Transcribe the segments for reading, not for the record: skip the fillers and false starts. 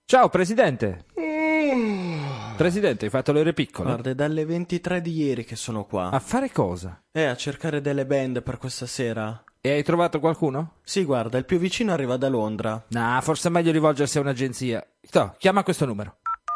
Ciao, Presidente. Presidente, hai fatto le ore piccole? Guarda, è dalle 23 di ieri che sono qua. A fare cosa? A cercare delle band per questa sera. E hai trovato qualcuno? Sì, guarda, il più vicino arriva da Londra. Nah, forse è meglio rivolgersi a un'agenzia. Chiama questo numero.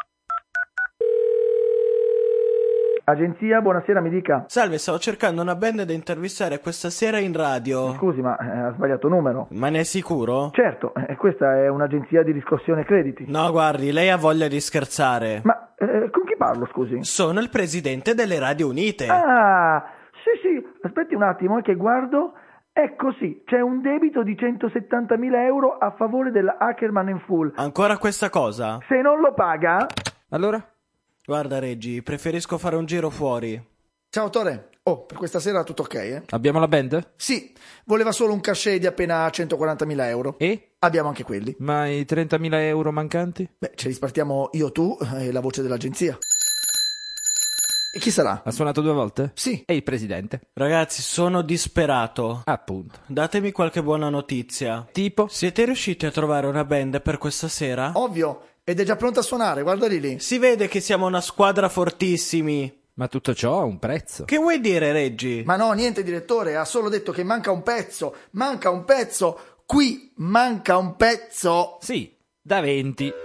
Agenzia, buonasera, mi dica. Salve, stavo cercando una band da intervistare questa sera in radio. Scusi, ma ha sbagliato numero. Ma ne è sicuro? Certo, questa è un'agenzia di riscossione crediti. No, guardi, lei ha voglia di scherzare. Ma con chi parlo, scusi? Sono il presidente delle Radio Unite. Ah, sì, aspetti un attimo che guardo. Ecco sì, c'è un debito di 170.000 euro a favore della Ackerman Full. Ancora questa cosa? Se non lo paga... Allora? Guarda, Reggi, preferisco fare un giro fuori. Ciao Tore, per questa sera tutto ok, eh? Abbiamo la band? Sì, voleva solo un cachet di appena 140.000 euro. E? Abbiamo anche quelli. Ma i 30.000 euro mancanti? Beh, ce li spartiamo io, tu e la voce dell'agenzia. E chi sarà? Ha suonato 2 volte? Sì. E il Presidente? Ragazzi, sono disperato. Appunto. Datemi qualche buona notizia. Tipo? Siete riusciti a trovare una band per questa sera? Ovvio, ed è già pronta a suonare, guardali lì. Si vede che siamo una squadra fortissimi. Ma tutto ciò ha un prezzo. Che vuoi dire, Reggi? Ma no, niente direttore, ha solo detto che manca un pezzo. Qui manca un pezzo. Sì, da 20.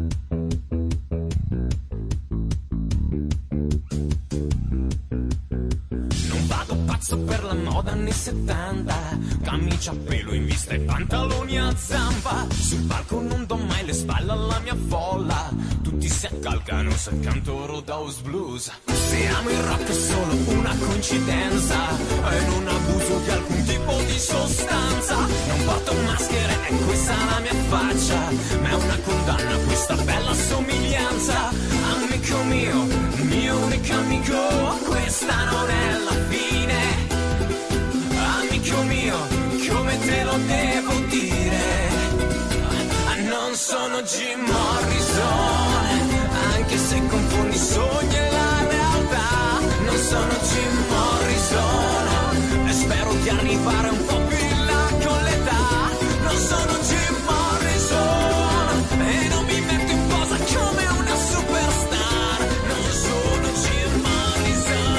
Per la moda anni 70, camicia a pelo in vista e pantaloni a zampa. Sul palco non do mai le spalle alla mia folla. Tutti si accalcano se canto Roadhouse Blues. Se amo il rock è solo una coincidenza e non abuso di alcun tipo di sostanza. Non porto maschere e questa è la mia faccia, ma è una condanna questa bella somiglianza. Amico mio unico amico, questa non è la fine. Amico mio, come te lo devo dire? Non sono Jim Morrison, anche se confondi i sogni e la realtà. Non sono Jim Morrison e spero di arrivare un po' più in là con l'età. Non sono Jim Morrison e non mi metto in posa come una superstar. Non sono Jim Morrison.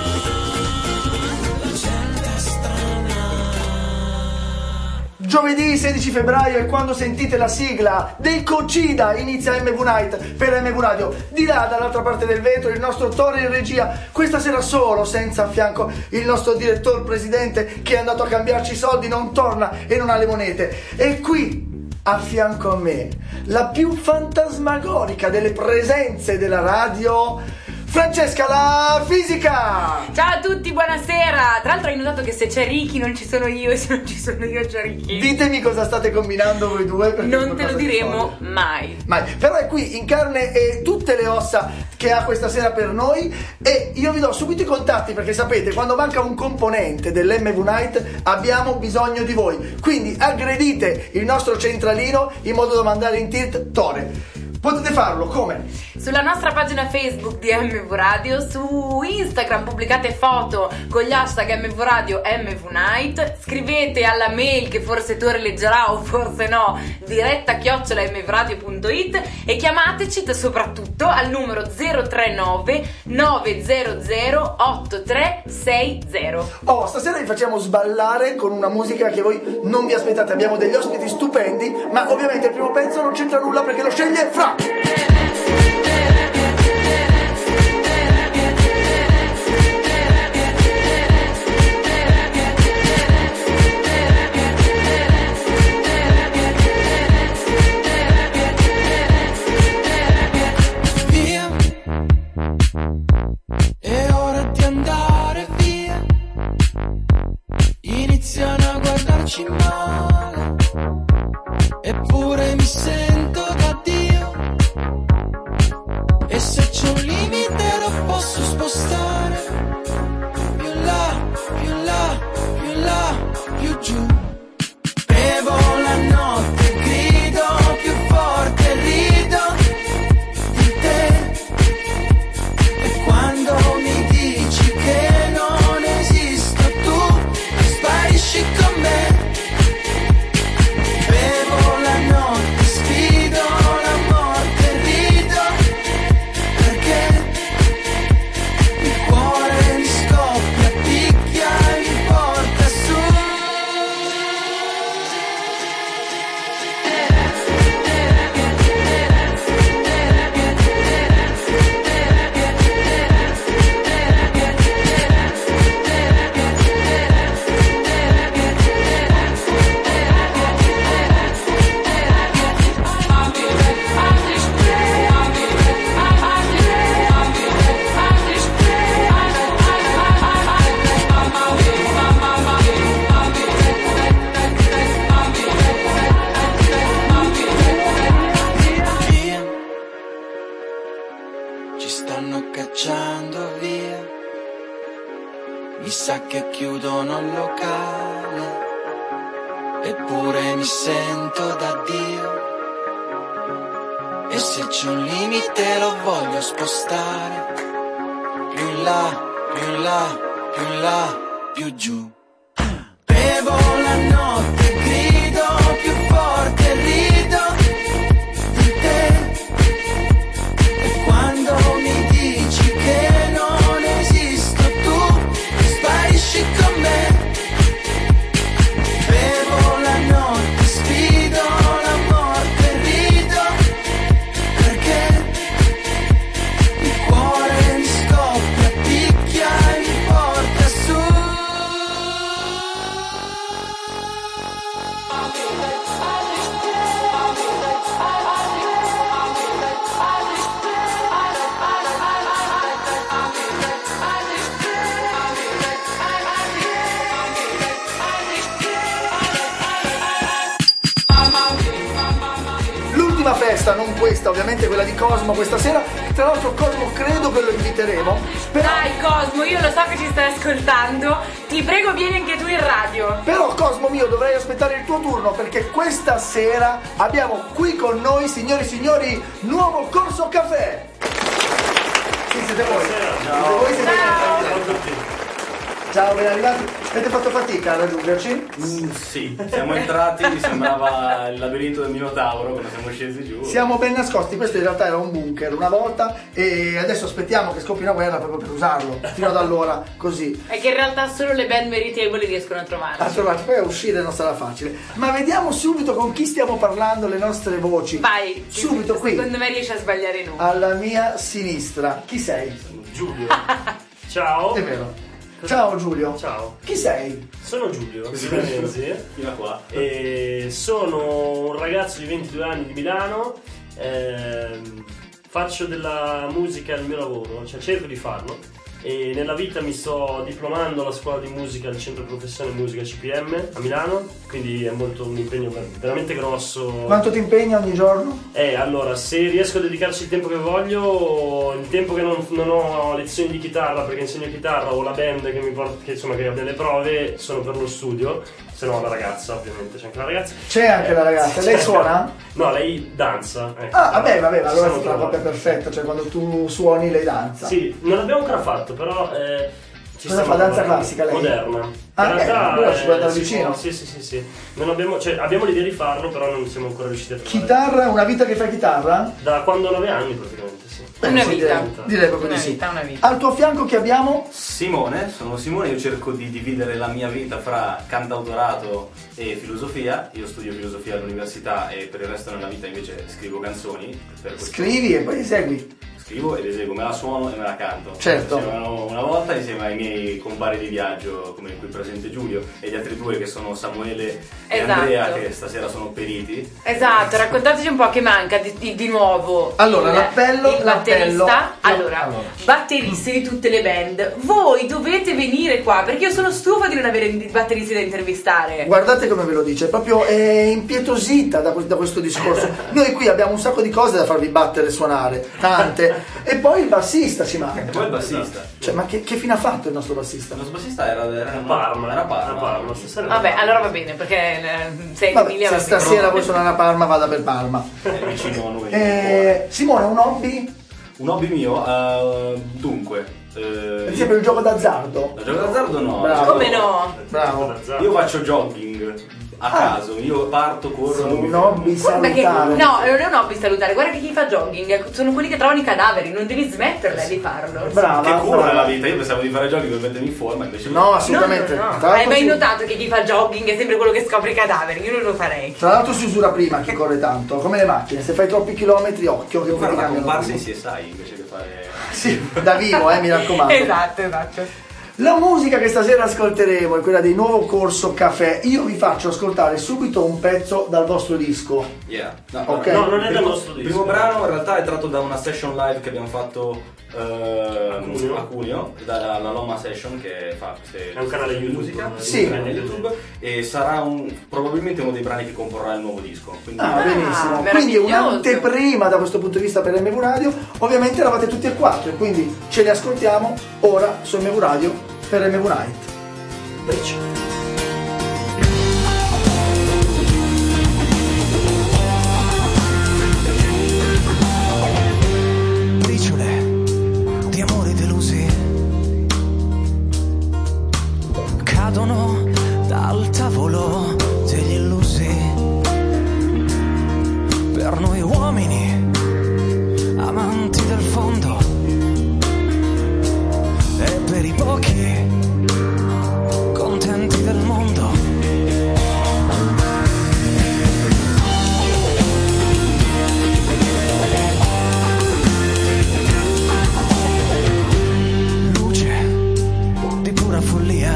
La gente è strana. Giovedì 16 febbraio è quando sentite la sigla dei Cocida, inizia MV Night per MV Radio. Di là, dall'altra parte del vetro, il nostro Tore in regia, questa sera solo, senza a fianco il nostro direttore presidente che è andato a cambiarci i soldi, non torna e non ha le monete. E qui, a fianco a me, la più fantasmagorica delle presenze della radio, Francesca la fisica! Ciao a tutti, buonasera! Tra l'altro hai notato che se c'è Ricky non ci sono io e se non ci sono io c'è Ricky. Ditemi cosa state combinando voi due. Non te lo diremo mai. Però è qui in carne e tutte le ossa che ha questa sera per noi. E io vi do subito i contatti, perché sapete, quando manca un componente dell'MV Night abbiamo bisogno di voi. Quindi aggredite il nostro centralino in modo da mandare in tilt Tore. Potete farlo come? Sulla nostra pagina Facebook di MV Radio, su Instagram pubblicate foto con gli hashtag MV Radio MV Night, scrivete alla mail che forse Tore leggerà o forse no, diretta@mvradio.it, e chiamateci soprattutto al numero 039 900 8360. Stasera vi facciamo sballare con una musica che voi non vi aspettate. Abbiamo degli ospiti stupendi, ma ovviamente il primo pezzo non c'entra nulla perché lo sceglie Fra. Via, è ora di andare via. Iniziano a guardarci male, eppure mi sento da Dio. E se c'è un limite lo posso spostare più là, più là, più là, più giù. Bevo la notte, grido più forte, rido di te. E quando mi dici che non esisto tu, sparisci con me. Bevo la notte, sfido la morte. sa che chiudono il locale, eppure mi sento da Dio. E se c'è un limite lo voglio spostare, più in là, più in là, più in là, più giù. Bevo la notte, grido più forte, rido di te. E quando mi dici che non esisto tu, sparisci con me. Bevo la notte, sfido la morte, rido perché il cuore mi scoppia, picchia e mi porta su. L'ultima festa, non questa, ovviamente quella di Cosmo questa sera. Tra l'altro Cosmo credo che lo inviteremo. Dai Cosmo, io lo so che ci stai ascoltando, ti prego vieni anche tu in radio. Però Cosmo mio, dovrei aspettare il tuo turno, perché questa sera abbiamo qui con noi, signori e signori, nuovo corso caffè. Sì, siete voi. Ciao. Voi siete Ciao. Ciao, ben arrivati. Avete fatto fatica a raggiungerci? Sì, siamo entrati, mi sembrava il labirinto del Minotauro quando siamo scesi giù. Siamo ben nascosti, questo in realtà era un bunker una volta e adesso aspettiamo che scoppi una guerra proprio per usarlo, fino ad allora, così. È che in realtà solo le band meritevoli riescono a trovarci. A trovarci, poi a uscire non sarà facile. Ma vediamo subito con chi stiamo parlando, le nostre voci. Vai, Subito qui. secondo me riesci a sbagliare noi. Alla mia sinistra. Chi sei? Giulio. Ciao. È vero. Ciao Giulio. Ciao. Chi sei? Sono Giulio Milanesi Fino a qua. e sono un ragazzo di 22 anni di Milano. Faccio della musica il mio lavoro, cioè cerco di farlo. E nella vita mi sto diplomando alla scuola di musica al Centro Professione Musica CPM a Milano, quindi è molto un impegno veramente grosso. Quanto ti impegna ogni giorno? Allora, se riesco a dedicarci il tempo che voglio, il tempo che non ho lezioni di chitarra perché insegno chitarra o la band che mi porta, che insomma che abbia le prove, sono per lo studio, se no la ragazza ovviamente, c'è anche la ragazza. C'è anche la ragazza, lei suona? No, lei danza. Ecco. Ah, vabbè, allora Siamo è una trovati. coppia perfetta, cioè quando tu suoni lei danza. Sì, non l'abbiamo ancora fatto, però ci Cosa stiamo fa, danza lavorando. classica lei? Moderna. Ah, In realtà, allora ci puoi andare si vicino? può- Sì. Non abbiamo, cioè, abbiamo l'idea di farlo, però non siamo ancora riusciti a trovare. Chitarra, una vita che fai chitarra? Da quando ho 9 anni praticamente, sì. Una Sì, vita. direi proprio Una di sì. vita, una vita. Al tuo fianco chi abbiamo? Simone, sono Simone, io cerco di dividere la mia vita fra cantautorato e filosofia. Io studio filosofia all'università e per il resto della vita invece scrivo canzoni. Per questo Scrivi e poi esegui. scrivo ed eseguo, me la suono e me la canto. Certo. Una volta insieme ai miei compari di viaggio, come qui presente Giulio, e gli altri due che sono Samuele e Esatto. Andrea, che stasera sono periti. Esatto, raccontateci un po' che manca di nuovo. Allora, il l'appello. batterista. Allora, batteristi di tutte le band, voi dovete venire qua perché io sono stufa di non avere batteristi da intervistare. Guardate come ve lo dice, proprio è impietosita da questo discorso. Noi qui abbiamo un sacco di cose da farvi battere e suonare, tante. E poi il bassista ci manca. E poi il bassista. Cioè, ma che fine ha fatto il nostro bassista? Il nostro bassista era Parma. Era Parma. Stasera Vabbè, allora va bene perché sei Vabbè, Emilia. se va bene. stasera vuoi suonare a Parma, vada per Parma. È vicino a noi. Simone, un hobby? Un hobby mio, dunque. Per esempio il gioco d'azzardo? Il gioco d'azzardo no. Bravo. Come no? Bravo. Io faccio jogging a caso, io parto, corro, non mi Un hobby Guarda che, salutare. no, non è un hobby salutare, guarda che chi fa jogging sono quelli che trovano i cadaveri, non devi smetterla di farlo. Brava. Che cura brava. nella vita, io pensavo di fare jogging per mettermi in forma, invece No, assolutamente. No. Tra Hai l'altro mai si- notato che chi fa jogging è sempre quello che scopre i cadaveri? Io non lo farei. Tra l'altro si usura prima chi corre tanto, come le macchine, se fai troppi chilometri occhio che devo poi fare ti una cambiano comparsa in tutto. CSI invece che fare. Sì, da vivo, mi raccomando. Esatto. La musica che stasera ascolteremo è quella del nuovo corso Caffè. Io vi faccio ascoltare subito un pezzo dal vostro disco. Yeah. No, Ok. No, non è il dal primo- nostro Il disco. primo brano in realtà è tratto da una session live che abbiamo fatto a Cuneo, dalla Loma Session che fa queste È un canale YouTube. musica. Sì. Un canale YouTube, e sarà probabilmente uno dei brani che comporrà il nuovo disco. Quindi Benissimo. Quindi meraviglioso. un'anteprima da questo punto di vista per MV Radio. Ovviamente eravate tutti e quattro, quindi ce li ascoltiamo ora su MV Radio per MV Night. Briciole. Briciole di amori delusi cadono dal tavolo degli illusi. Per noi uomini, amanti del fondo, e per i pochi, contenti del mondo. Luce di pura follia,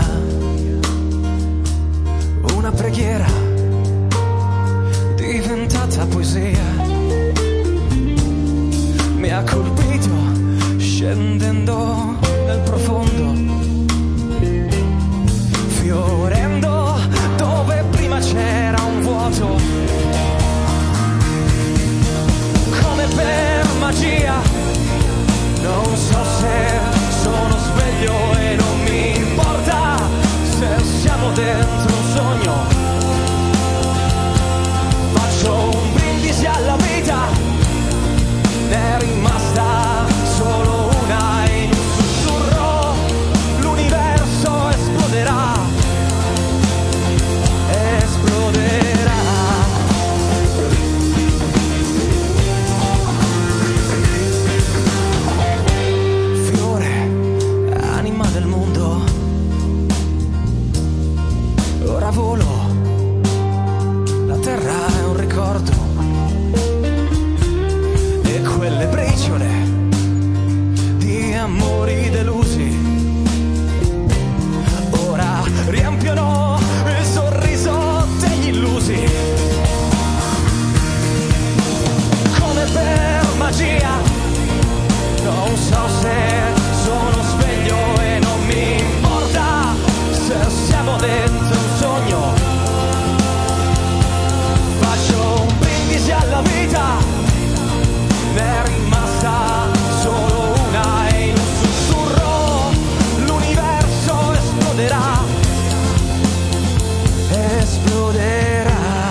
una preghiera diventata poesia. Mi ha colpito scendendo nel profondo, fiorendo dove prima c'era un vuoto. Come per magia, non so se sono sveglio e non mi importa se siamo dentro un sogno. Faccio un brindisi alla vita, ne è rimasta solo una e in un sussurro l'universo esploderà, esploderà. Fiore, anima del mondo, ora volo, la terra è un ricordo. E quelle briciole di amori delusi ora riempiono il sorriso degli illusi. Come per magia, non so se sono sveglio e non mi importa se siamo dentro un sogno. Faccio un brindisi alla vita, ne è rimasta solo una e in un sussurro l'universo esploderà, esploderà.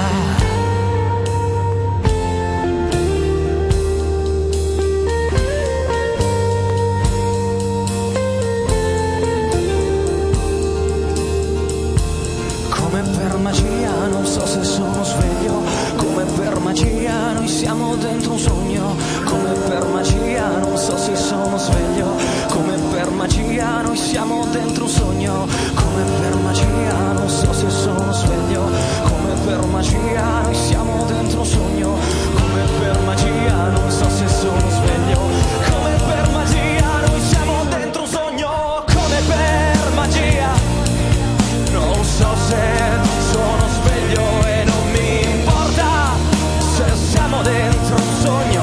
Come per magia, non so se sono sveglio, come per magia noi siamo dentro un sogno. Come per magia, non so se sono sveglio, come per magia noi siamo dentro un sogno. Come per magia, non so se sono sveglio, come per magia noi siamo dentro un sogno. Come per magia, non so se sono sveglio, come per magia noi siamo dentro un sogno. Come per magia, non so se sono sveglio e non mi importa se siamo dentro un sogno.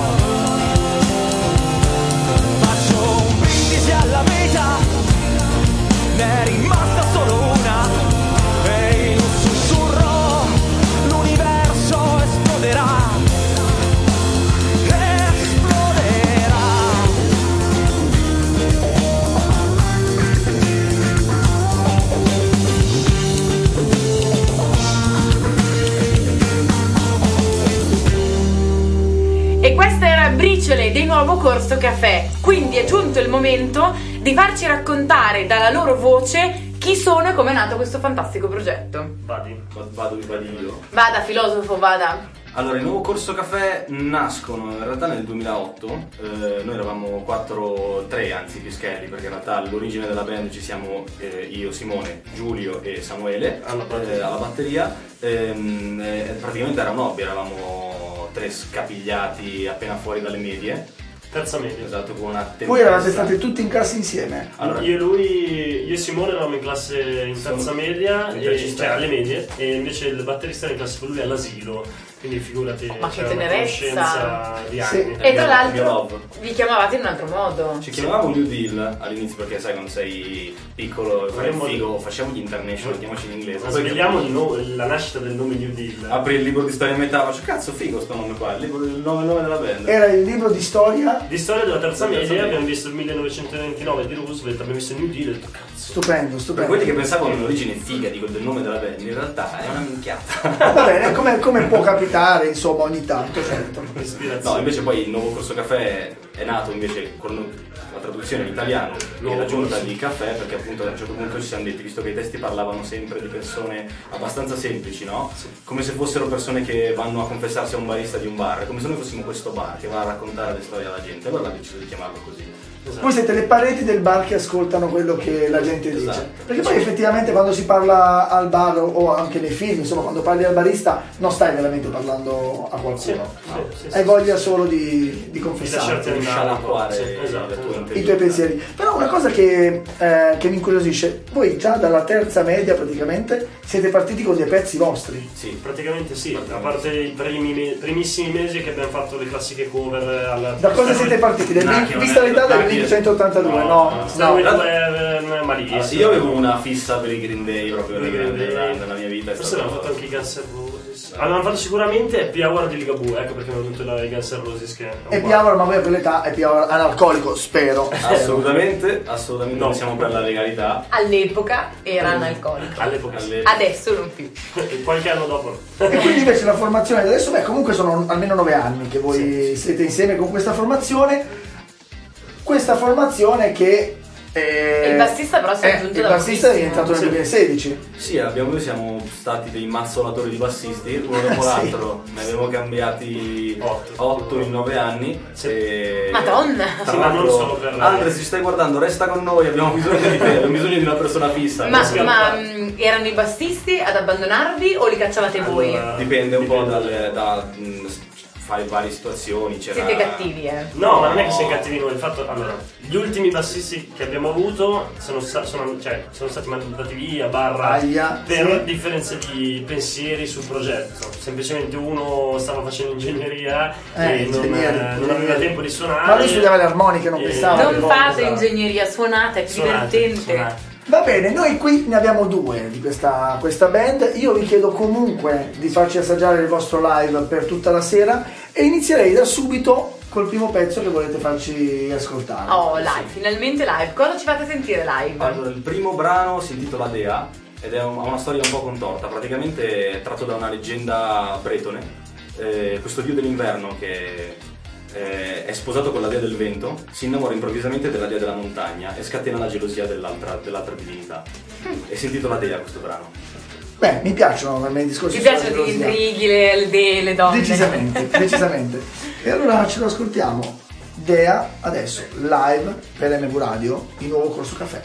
Faccio un brindisi alla vita, ne è rimasta solo una e in un sussurro l'universo esploderà, esploderà. E questa era Briciole di Nuovo Corso Caffè. Quindi è giunto il momento di farci raccontare dalla loro voce chi sono e come è nato questo fantastico progetto. Vado io. Vada filosofo, vada. Allora, il Nuovo Corso Caffè nascono in realtà nel 2008. Noi eravamo 3 anzi Pischelli, perché in realtà all'origine della band ci siamo io, Simone, Giulio e Samuele alla batteria. Praticamente era un hobby, eravamo 3 scapigliati appena fuori dalle medie. Terza media. Esatto, con una tempesta. Voi eravate stati tutti in classe insieme? Allora, io e Simone eravamo in classe in terza media, cioè alle medie, e invece il batterista era in classe con lui all'asilo. quindi figurati, Ma che c'è una tenerezza. conoscenza di Sì. anni. E tra Mio l'altro love. vi chiamavate in un altro modo. Ci chiamavamo New Deal all'inizio perché sai quando sei piccolo fai il figo, facciamo gli international, chiamiamoci in inglese. Poi Svegliamo la nascita del nome New Deal. apri il libro di storia a metà, faccio cazzo figo sto nome qua, il nome della band. Era il libro di storia, Di storia della terza Terza media media. abbiamo visto il 1929 di Roosevelt, abbiamo visto New Deal e ho detto cazzo. stupendo, Per stupendo. quelli che pensavano all'origine figa del nome della band, in realtà è una minchiata. Va bene, come può capitare, insomma, ogni tanto, certo. Ispirazione. No, invece poi il nuovo corso caffè è nato invece con la traduzione in italiano e l'aggiunta di caffè, perché appunto a un certo punto ci siamo detti, visto che i testi parlavano sempre di persone abbastanza semplici, no? Come se fossero persone che vanno a confessarsi a un barista di un bar, come se noi fossimo questo bar che va a raccontare le storie alla gente, allora abbiamo deciso di chiamarlo così. Voi siete le pareti del bar che ascoltano quello che la gente dice. Esatto. Perché poi effettivamente quando si parla al bar o anche nei film, insomma, quando parli al barista non stai veramente parlando a qualcuno. Hai voglia solo di confessarti Di scialacquare Sì, esatto, la tua esatto. interiore. i tuoi pensieri. Però una cosa che mi incuriosisce, voi già dalla terza media praticamente siete partiti con dei pezzi vostri. Sì. Praticamente sì, a parte i primissimi mesi che abbiamo fatto le classiche cover alla Da cosa siete partiti? Vista l'età del 1982, no? Stairway to No. Heaven, malissimo. Io avevo una fissa per i Green Day proprio Per i Green Day. nella mia vita. È Forse stato- avevano fatto anche i Guns N' Roses. Avevano fatto sicuramente Happy Hour di Ligabue, ecco perché avevano venuto i Guns N' Roses che E Piavolo, ma voi a quell'età è Piavolo analcolico, spero. Assolutamente No. non siamo per la legalità. All'epoca era analcolico. all'epoca Adesso non più. qualche anno dopo. E quindi invece la formazione adesso, beh, comunque sono almeno 9 anni che voi siete insieme con questa formazione. Questa formazione che Il bassista però si è aggiunto il da bassista è pochissimo. diventato nel 2016. Sì, noi siamo stati dei mazzolatori di bassisti, uno dopo Sì. l'altro, ne avevo cambiati 8 in 9 anni. E... Madonna! Tra Sì, ma non l'altro, solo per- Andre, se ci stai guardando, resta con noi, abbiamo bisogno di te, abbiamo bisogno di una persona fissa. Ma, No? erano i bassisti ad abbandonarvi o li cacciavate voi? Allora, Dipende un po' da fare varie situazioni. C'era... Siete cattivi, No, ma non è che siamo cattivi noi, il fatto, allora, gli ultimi bassisti che abbiamo avuto sono stati mandati via, Aia, per sì. differenze di pensieri sul progetto. Semplicemente uno stava facendo ingegneria e non aveva tempo di suonare. Ma lui studiava le armoniche, non E- pensava. Non fate esatto. ingegneria, suonate, è più divertente. Va bene, noi qui ne abbiamo 2 di questa band. Io vi chiedo comunque di farci assaggiare il vostro live per tutta la sera e inizierei da subito col primo pezzo che volete farci ascoltare. Oh, live, finalmente live. Cosa ci fate sentire live? Allora, il primo brano si intitola Dea ed ha una storia un po' contorta, praticamente è tratto da una leggenda bretone, questo dio dell'inverno che è sposato con la dea del vento, si innamora improvvisamente della dea della montagna e scatena la gelosia dell'altra divinità. E si intitola Dea questo brano. Beh, mi piacciono i miei discorsi. Ti sulla piacciono gli gelosia. intrighi, le donne? Decisamente. E allora ce lo ascoltiamo. Dea adesso live per MV Radio, il nuovo corso caffè.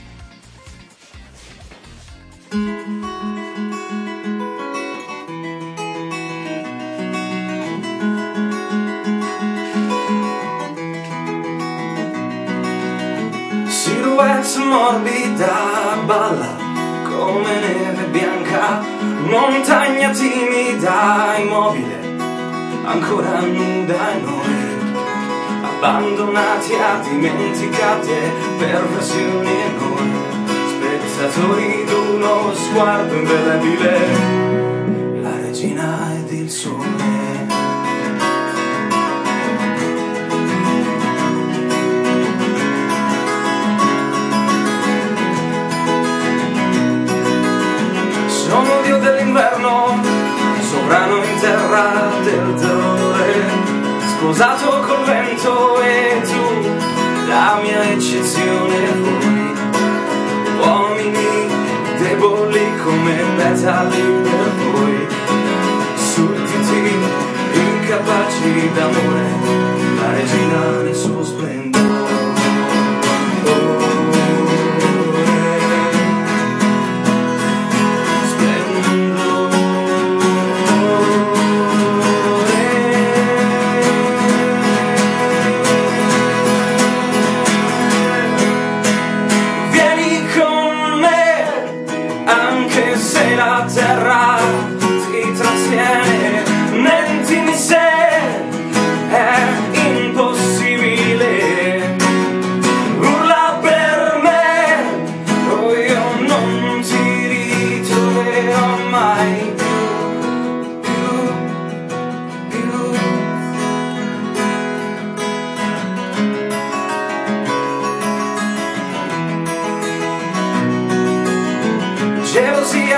Silhouette morbida balla come neve bianca, montagna timida, immobile, ancora nuda e noi, abbandonati a dimenticate perversioni e noi, spettatori d'uno sguardo indelebile, la regina ed il sole. Sono dio dell'inverno, sovrano in terra del terrore, sposato col vento e tu, la mia eccezione voi, uomini deboli come petali per voi, sudditi, incapaci d'amore, la regina nel suo splendore. Se la terra ti trattiene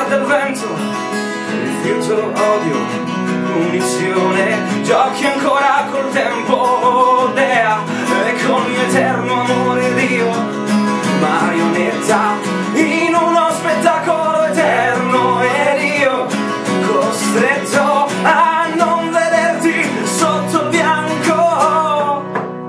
perde il vento, rifiuto, odio, punizione, giochi ancora col tempo, dea, e con mio eterno amore Dio, marionetta in uno spettacolo eterno, ed io costretto a non vederti sotto bianco.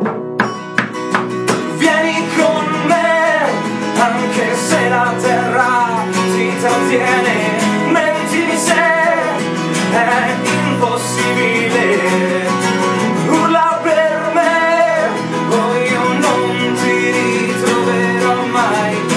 Vieni con me, anche se la terra ti trattiene, mentimi se è impossibile. Urla per me, o io non ti ritroverò mai più.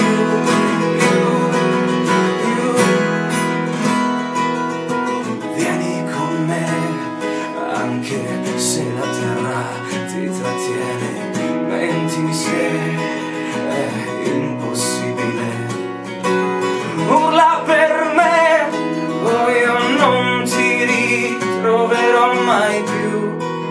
Vieni con me, anche se la terra ti trattiene, mentimi se è impossibile. Urla per me, o io non ti ritroverò mai più.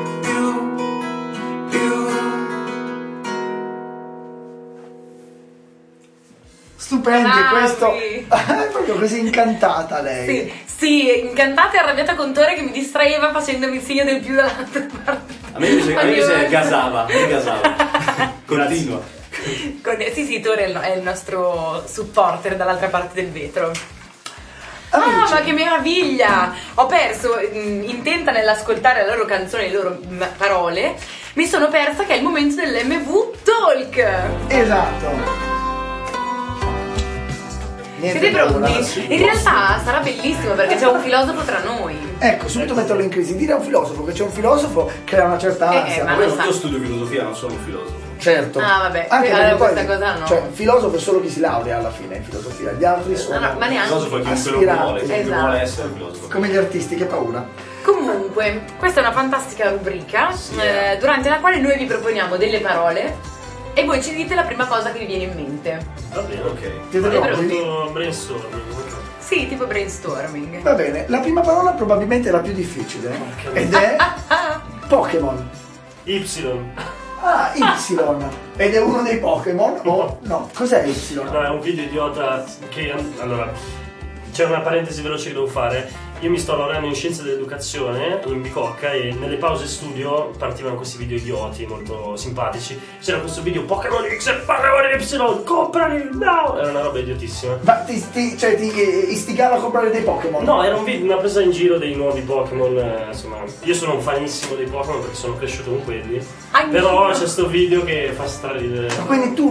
Stupendi, Bravi. questo è proprio così incantata lei. Sì, incantata e arrabbiata con Tore che mi distraeva facendomi il segno del più dall'altra parte. A me invece gasava, mi gasava. Continua. Sì, Tore è il nostro supporter dall'altra parte del vetro. Ah, ma che meraviglia! Ho perso, intenta nell'ascoltare la loro canzone, le loro parole, mi sono persa che è il momento dell'MV Talk! Esatto. Niente Siete paura. pronti? In realtà sarà bellissimo perché c'è un filosofo tra noi. Ecco, subito metterlo in crisi. Dire a un filosofo che c'è un filosofo crea una certa ansia. ma lo sa. Io studio filosofia, non sono un filosofo. Certo. Ah, vabbè, Anche allora perché poi, questa cosa no. Cioè, filosofo è solo chi si laurea alla fine in filosofia, gli altri sono No, ma neanche. Il filosofo è chiunque lo aspiranti. vuole, chiunque Esatto. vuole essere filosofo. Come gli artisti, che paura. Comunque, questa è una fantastica rubrica durante la quale noi vi proponiamo delle parole e voi ci dite la prima cosa che vi viene in mente. Va bene, Ok. Siete Vale, pronti? Tutto brainstorming. Sì, tipo brainstorming. Va bene, la prima parola probabilmente è la più difficile ed è Pokémon. Y. Ah, Y. Ed è uno dei Pokémon o no? Cos'è Y? No, è un video idiota che... Allora, c'è una parentesi veloce che devo fare. Io mi sto laureando in scienze dell'educazione in Bicocca e nelle pause studio partivano questi video idioti molto simpatici. C'era questo video Pokémon X e Pokémon Y, comprali now! Era una roba idiotissima. Ma ti istigava a comprare dei Pokémon? No, era un video, una presa in giro dei nuovi Pokémon, insomma, io sono un fanissimo dei Pokémon perché sono cresciuto con quelli. Anch'io. Però c'è sto video che fa straridere. Quindi tu,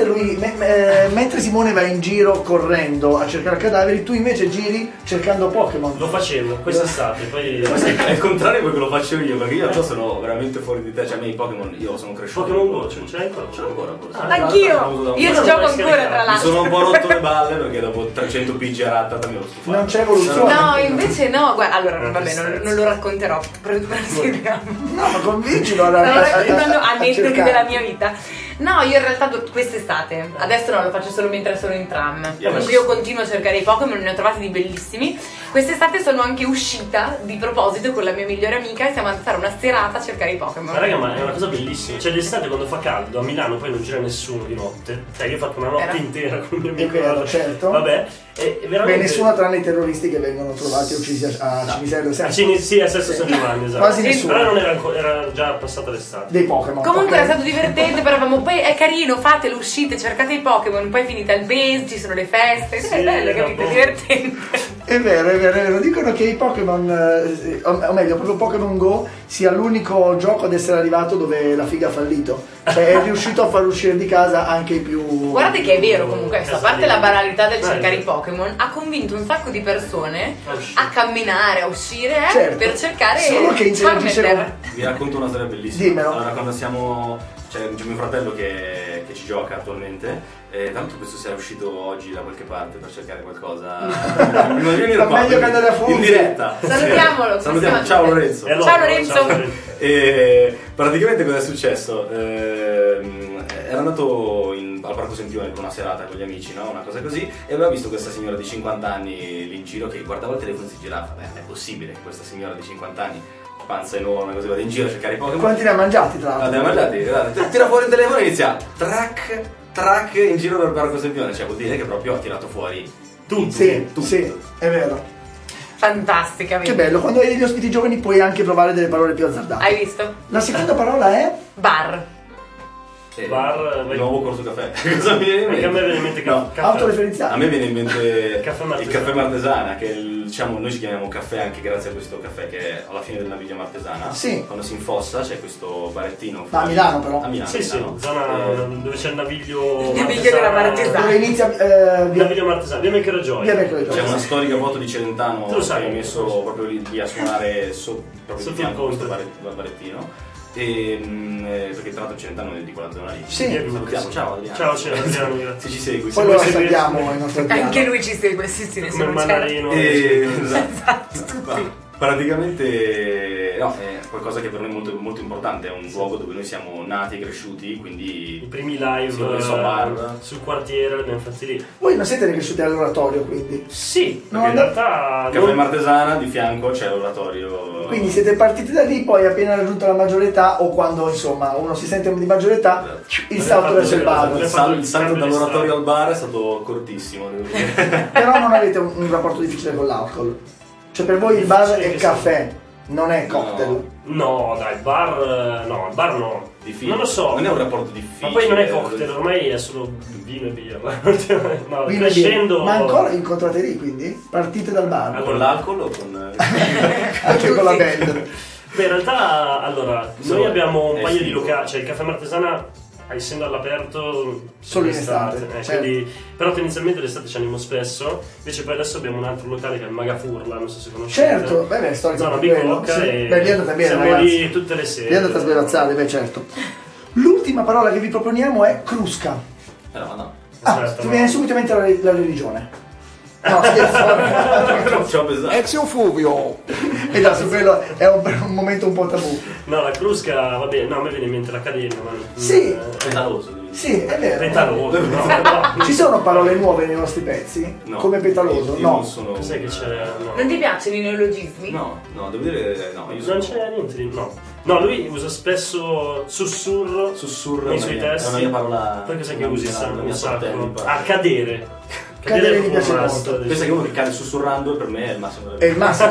mentre Simone va in giro correndo a cercare cadaveri, tu invece giri cercando Pokémon. Lo facevo quest'estate, poi... È il contrario di quello che lo faccio io, perché io sono veramente fuori di te, cioè a me i Pokémon, io sono cresciuto. Pokémon Go, ce l'hai ancora? Ce l'ho ancora. Anch'io! Io ci gioco ancora tra Mi l'altro. sono un po' rotto le balle perché dopo 300 PG a rattata mi ero stufato. Non c'è evoluzione. No, invece no, guarda, allora, vabbè, non lo racconterò, proseguiamo. No, ma convincilo Stavo raccontando a aneddoti cercare. della mia vita. No, io in realtà quest'estate, adesso no, lo faccio solo mentre sono in tram. Comunque io continuo a cercare i Pokémon, ne ho trovati di bellissimi. Quest'estate sono anche uscita di proposito con la mia migliore amica e siamo andati a fare una serata a cercare i Pokémon. Ma raga, ma è una cosa bellissima. Cioè d'estate quando fa caldo, a Milano poi non gira nessuno di notte. Cioè io ho fatto una notte intera con il mio amico. È vero, certo. Vabbè, e veramente... Beh, nessuno tranne i terroristi che vengono trovati e uccisi a Cimitero del Sesto. Sì, a Sesto San Giovanni, esatto. Quasi nessuno. Però non era ancora, era già passata l'estate. Dei Pokémon. Comunque ok? era stato divertente, però avevamo poi è carino, fatelo, uscite, cercate i Pokémon, poi è finita il base, ci sono le feste, Sì, è bello, capito? È dopo- divertente. È vero, è vero, è vero. Dicono che i Pokémon, o meglio, proprio Pokémon Go sia l'unico gioco ad essere arrivato dove la figa ha fallito. Cioè è riuscito a far uscire di casa anche i più... Guardate che è vero comunque, a parte la banalità del cercare Beh, i Pokémon, ha convinto un sacco di persone A uscire. a camminare, a uscire Certo. per cercare Solo che interagisce Charmander. Vi racconto una storia bellissima. Dimmelo. Allora, quando c'è mio fratello che ci gioca attualmente, tanto questo sia uscito oggi da qualche parte per cercare qualcosa. Prima di venire Ma qua, meglio che andare a fuoco. in diretta. Salutiamolo, Salutiamo. possiamo- Ciao Lorenzo. Ciao, Lorenzo. E praticamente cosa è successo? Era andato al Parco Sempione per una serata con gli amici, no? Una cosa così, e aveva visto questa signora di 50 anni lì in giro che guardava il telefono e si girava. Beh, è possibile che questa signora di 50 anni, panza enorme, così vada in giro a cercare i Pokémon. Quanti ne ha mangiati tra l'altro? Abbiamo mangiati, guardate, tira fuori il telefono e inizia track in giro per il Parco Sempione, cioè vuol dire che proprio ha tirato fuori Tutti. Sì, è vero. Fantastica. Che bello, quando hai degli ospiti giovani puoi anche provare delle parole più azzardate. Hai visto? La seconda parola è? Bar. Bar, il nuovo corso caffè. Cosa mi viene in mente? Perché a me viene in mente caffè. Autoreferenziale. A me viene in mente Il caffè Martesana. il caffè Martesana, che diciamo noi ci chiamiamo caffè anche grazie a questo caffè che è alla fine del Naviglio Martesana. Sì. Quando si infossa c'è questo barettino. Ma a Milano però. A Milano. Sì, sì, Milano. zona dove c'è il Naviglio della Martesana. Dove inizia Il Naviglio Martesana, via Mecchera Gioia. C'è una storica foto di Celentano Tu lo sai. che hai messo proprio lì a suonare proprio Sotto di fianco a il questo ponte. barettino. Perché tra l'altro Celentano è di quella zona lì. Sì. Salutiamo, ciao Adriano. Ciao, Adriano, grazie. Se ci segui. Poi lo sappiamo il nostro piano. Anche lui ci segue, sì, Come nessuno il c'era. mandarino. Esatto. Praticamente no, è qualcosa che per noi è molto, molto importante, è un luogo dove noi siamo nati e cresciuti, quindi I primi live Sì, bar. sul quartiere li abbiamo fatti lì. Voi non siete cresciuti all'oratorio, quindi? Sì, No, perché in no. realtà Caffè Martesana di fianco c'è l'oratorio. Quindi siete partiti da lì, poi appena raggiunto la maggiore età o quando insomma uno si sente di maggiore età, il salto verso il bar. Il salto dall'oratorio al bar è stato cortissimo, devo dire. Però non avete un rapporto difficile con l'alcol. Cioè per voi il bar è caffè, non è cocktail. No, dai, il bar no. Difficile. Non lo so. Non è un rapporto difficile. Ma poi non è cocktail, ormai è solo vino e birra. No, Vino e crescendo. birra. Ma ancora incontrate lì quindi? Partite dal bar? Con l'alcol o con Anche con la band. Beh, in realtà, allora, noi abbiamo un paio di estivo. locali, cioè il caffè Martesana, essendo all'aperto Solo in estate, certo. quindi, però tendenzialmente l'estate ci andiamo spesso, invece poi adesso abbiamo un altro locale che è il Magafurla, non so se conoscete. Certo, beh, storico zona per quello. Bicocca Sì. e Beh, lì andate bene, siamo ragazzi. lì tutte le sere. Lì andate a sbarazzare, beh certo. L'ultima parola che vi proponiamo è crusca. no. Aspetta, ti no. viene subito in mente la religione. No, scherzo. Ciao pesante. Ezio Fuvio. Esatto, quello è un momento un po' tabù. No, la crusca, vabbè, no, a me viene in mente l'accademia, ma Sì. Petaloso. Sì, è vero. Petaloso, no. Ci sono parole nuove nei vostri pezzi? No. Come petaloso? Io No. non sono. Cos'è che c'è? No. Non ti piacciono i neologismi? No, devo dire no. Io Non sono. c'è niente di. No, lui usa spesso sussurro. Sussurro nei è suoi una testi. mia parola. Poi cos'è che una usi mia- sempre una un mia sacco? sortella. Ah, cadere. Cadere mi è piace un molto. must. Pensa che uno che cade sussurrando per me è il massimo. È il massimo,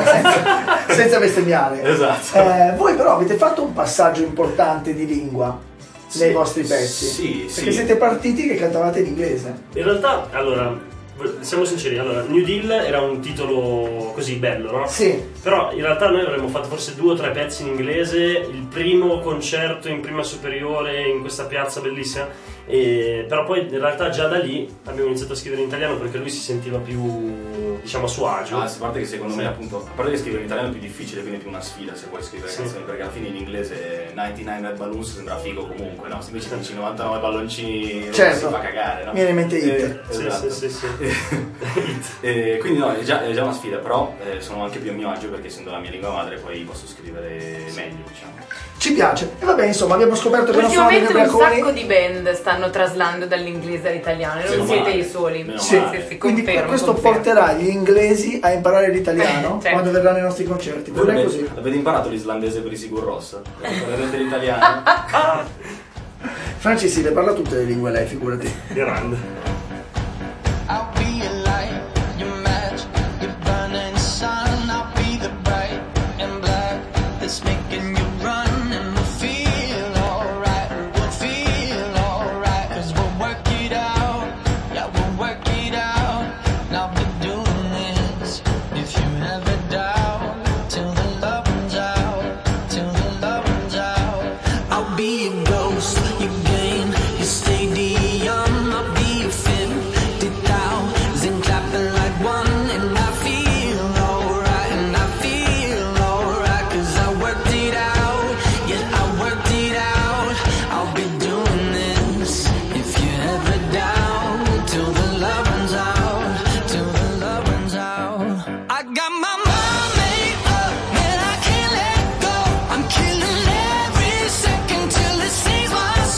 senza bestemmiare. Esatto. Voi però avete fatto un passaggio importante di lingua nei vostri pezzi. Sì, Perché sì. siete partiti che cantavate in inglese. In realtà, allora, siamo sinceri, allora, New Deal era un titolo così bello, no? Sì. Però in realtà noi avremmo fatto forse 2 o 3 pezzi in inglese, il primo concerto in prima superiore in questa piazza bellissima, però poi in realtà già da lì abbiamo iniziato a scrivere in italiano perché lui si sentiva più, diciamo, a suo agio. A parte che secondo me appunto, a parte che scrivere in italiano è più difficile, quindi è più una sfida se vuoi scrivere Sì. canzoni, perché alla fine in inglese 99 Red Balloons sembra figo comunque, no? Se invece dici 99 palloncini Certo. si fa cagare, no? Mi viene in mente Hit. Esatto. Sì. Quindi no, è già una sfida, però sono anche più a mio agio perché essendo la mia lingua madre poi posso scrivere meglio, diciamo. Ci piace. E vabbè, insomma, abbiamo scoperto che non sono dei Ultimamente un ubriaconi. sacco di band stanno traslando dall'inglese all'italiano, e non Meno siete male. i soli. Meno Sì, male. Sì, quindi confermo, questo confermo. porterà gli inglesi a imparare l'italiano Certo. quando verranno ai nostri concerti. Non è così. Avete imparato l'islandese per i Sigur Rós? Parlerete l'italiano? Franci sì, le parla tutte le lingue lei, figurati. Grande. I'll be your light, your match, your burning sun. I'll be the bright and black that's making you run, and we'll feel alright. We'll feel alright, 'cause we'll work it out. Yeah, we'll work it out. And I'll be doing this if you ever doubt. Till the love runs out, till the love runs out. I'll be your ghost, your game, your stadium. I'll be your fin. And clapping like one, and I feel alright, and I feel alright, 'cause I worked it out, yeah, I worked it out. I'll be doing this if you're ever down, till the love runs out, till the love runs out. I got my mind made up, and I can't let go. I'm killing every second till it saves my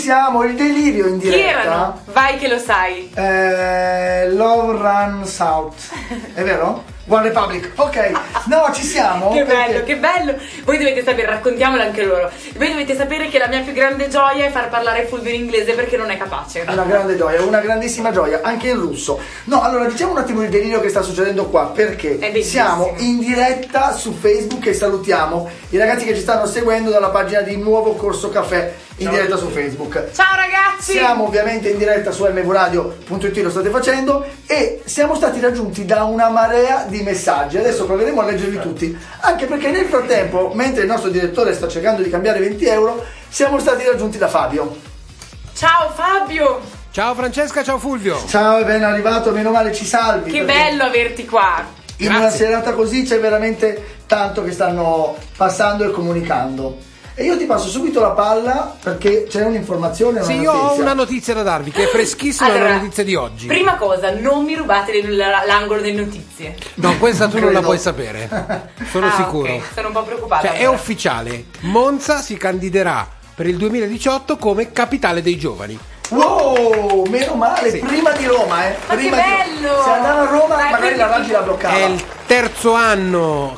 siamo, il delirio in diretta. Chi erano? Vai che lo sai. Love Run South. È vero? One Republic. Ok. No, ci siamo. Che perché- bello, che bello. Voi dovete sapere, raccontiamolo anche loro. Voi dovete sapere che la mia più grande gioia è far parlare Fulvio in inglese perché non è capace. È una grande gioia, una grandissima gioia, anche in russo. No, allora diciamo un attimo il delirio che sta succedendo qua, perché È bellissimo. siamo in diretta su Facebook e salutiamo i ragazzi che ci stanno seguendo dalla pagina di Nuovo Corso Caffè in diretta su Facebook. Ciao ragazzi! Siamo ovviamente in diretta su mvradio.it, lo state facendo, e siamo stati raggiunti da una marea di messaggi. Adesso proveremo a leggerli tutti, anche perché nel frattempo, mentre il nostro direttore sta cercando di cambiare 20 euro, siamo stati raggiunti da Fabio. Ciao Fabio! Ciao Francesca, ciao Fulvio. Ciao, è ben arrivato, meno male ci salvi. Che perché bello averti qua! in una serata così c'è veramente tanto che stanno passando e comunicando. E io ti passo subito la palla perché c'è un'informazione. Sì, io ho una notizia da darvi che è freschissima, è Allora, la notizia di oggi. Prima cosa, non mi rubate l'angolo delle notizie. No, questa tu non la credo. puoi sapere. Sono sicuro. Ok, sono un po' preoccupata. Cioè, è ufficiale. Monza si candiderà per il 2018 come capitale dei giovani. Wow, meno male, Sì. prima di Roma, Ma prima che di- bello! Se andava a Roma, Dai, magari la Raggi la bloccava. È il terzo anno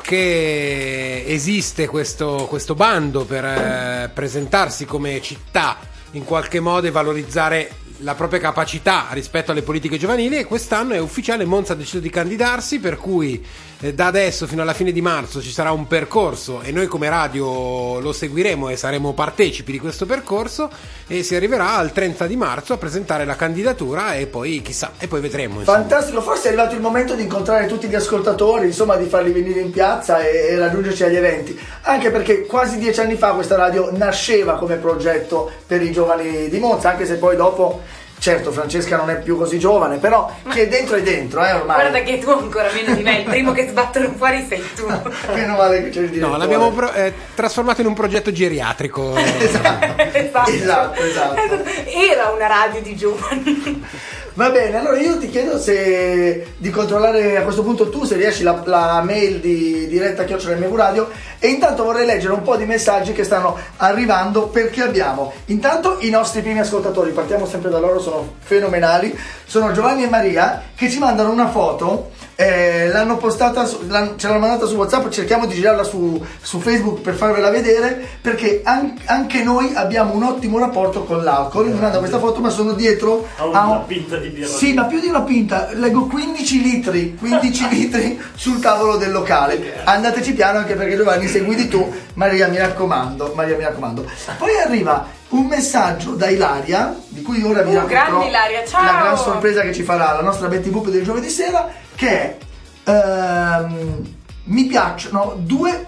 che esiste questo bando per presentarsi come città in qualche modo e valorizzare la propria capacità rispetto alle politiche giovanili, e quest'anno è ufficiale, Monza ha deciso di candidarsi, per cui da adesso fino alla fine di marzo ci sarà un percorso e noi come radio lo seguiremo e saremo partecipi di questo percorso, e si arriverà al 30 di marzo a presentare la candidatura e poi chissà, e poi vedremo, insomma. Fantastico, forse è arrivato il momento di incontrare tutti gli ascoltatori, insomma di farli venire in piazza e raggiungerci agli eventi, anche perché quasi 10 anni fa questa radio nasceva come progetto per i giovani di Monza, anche se poi dopo, certo Francesca non è più così giovane, però chi è dentro ormai. Guarda che tu ancora meno di me, il primo che sbattono fuori sei tu. Meno male che c'è il direttore. No, l'abbiamo trasformato in un progetto geriatrico. Esatto. Era una radio di giovani. Va bene, allora io ti chiedo di controllare a questo punto tu, se riesci, la mail di diretta @mvradio, e intanto vorrei leggere un po' di messaggi che stanno arrivando, perché abbiamo intanto i nostri primi ascoltatori, partiamo sempre da loro, sono fenomenali, sono Giovanni e Maria che ci mandano una foto, l'hanno postata, ce l'hanno mandata su WhatsApp, cerchiamo di girarla su Facebook per farvela vedere, perché anche noi abbiamo un ottimo rapporto con l'alcol. Mi manda questa foto, ma sono dietro Ha una pinta di birra. Sì, ma più di una pinta, leggo 15 litri sul tavolo del locale. Andateci piano, anche perché Giovanni se guidi tu, Maria mi raccomando. Poi arriva un messaggio da Ilaria, di cui ora vi racconterò grande Ilaria, ciao! la gran sorpresa che ci farà la nostra Betty Boop del giovedì sera, che è mi piacciono due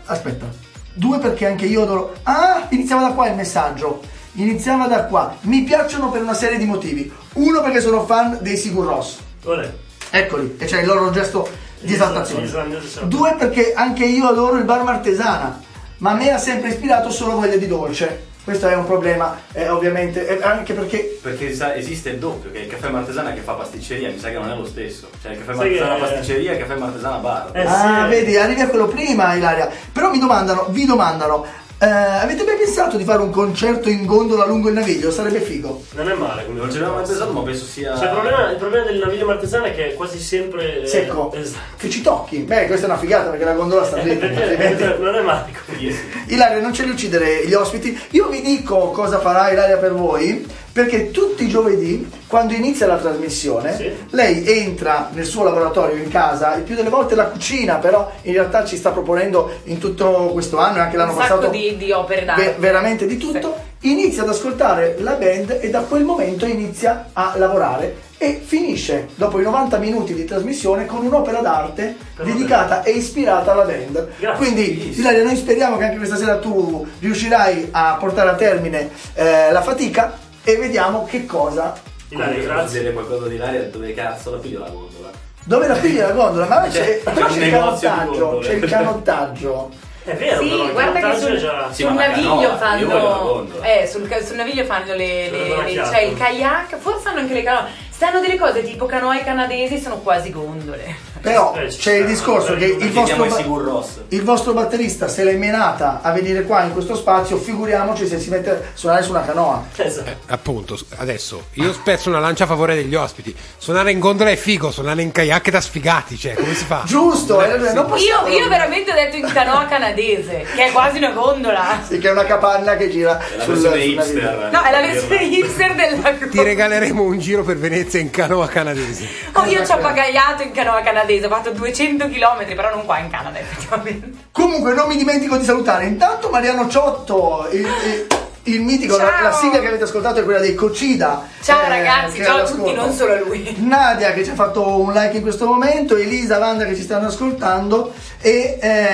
perché anche io adoro. Iniziava da qua il messaggio. Iniziava da qua. Mi piacciono per una serie di motivi. Uno, perché sono fan dei Sigur Rós. Olè. Eccoli, e c'è il loro gesto di esaltazione. Esatto. Due, perché anche io adoro il bar Martesana, ma a me ha sempre ispirato solo voglia di dolce. Questo è un problema, ovviamente, anche perché esiste il doppio, che è il caffè Martesana che fa pasticceria, mi sa che non è lo stesso. Cioè il caffè Sai Martesana che- pasticceria e il caffè Martesana bar. Sì. vedi, arrivi a quello prima, Ilaria. Però vi domandano, avete mai pensato di fare un concerto in gondola lungo il Naviglio? Sarebbe figo. Non è male come Non ce l'avevamo mai pensato, ma penso sia... Cioè, il problema del naviglio Martesana è che è quasi sempre Secco, esatto. che ci tocchi. Beh, questa è una figata perché la gondola sta dritta. altrimenti- Non è male come Ilaria, non ce li uccidere gli ospiti. Io vi dico cosa farà Ilaria per voi, perché tutti i giovedì, quando inizia la trasmissione, Sì. lei entra nel suo laboratorio in casa, il più delle volte la cucina, però in realtà ci sta proponendo in tutto questo anno e anche l'anno Un sacco passato di opere d'arte. veramente di tutto. Inizia ad ascoltare la band e da quel momento inizia a lavorare e finisce dopo i 90 minuti di trasmissione con un'opera d'arte dedicata e ispirata alla band. Grazie. Quindi Ilaria, noi speriamo che anche questa sera tu riuscirai a portare a termine la fatica, e vediamo che cosa. Ilaria, Posso grazie. dire qualcosa di Ilaria? Dove cazzo la piglio la gondola? Dove la piglia la gondola? Ma c'è un il negozio di canottaggio, gondole. c'è il canottaggio. È vero, Sì, però il guarda che vantaggio è sul, già... Sì, sul ma la naviglio canoa, io voglio la fanno. gondola. Sul naviglio fanno macchiato. cioè il kayak, forse hanno anche le canoe. Stanno delle cose tipo canoe canadesi, sono quasi gondole. Però ci c'è il sta. discorso che il vostro batterista se l'è menata a venire qua in questo spazio, figuriamoci se si mette a suonare su una canoa. Esatto. Appunto, adesso io spezzo una lancia a favore degli ospiti. Suonare in gondola è figo, suonare in kayak è da sfigati, cioè come si fa? Giusto, non possiamo... Io veramente ho detto in canoa canadese, che è quasi una gondola. Sì, che è una capanna che gira È la sul versione sulla hipster. vita. No, è la versione hipster della Ti regaleremo un giro per Venezia in canoa canadese. Oh, io ci ho pagaiato in canoa canadese, ho fatto 200 km, però non qua in Canada effettivamente. Comunque non mi dimentico di salutare intanto Mariano Ciotto, il mitico, Ciao. la sigla che avete ascoltato è quella dei Cocida. Ciao ragazzi, che ciao a all'ascolto. tutti, non solo a lui. Nadia che ci ha fatto un like in questo momento, Elisa, Wanda che ci stanno ascoltando e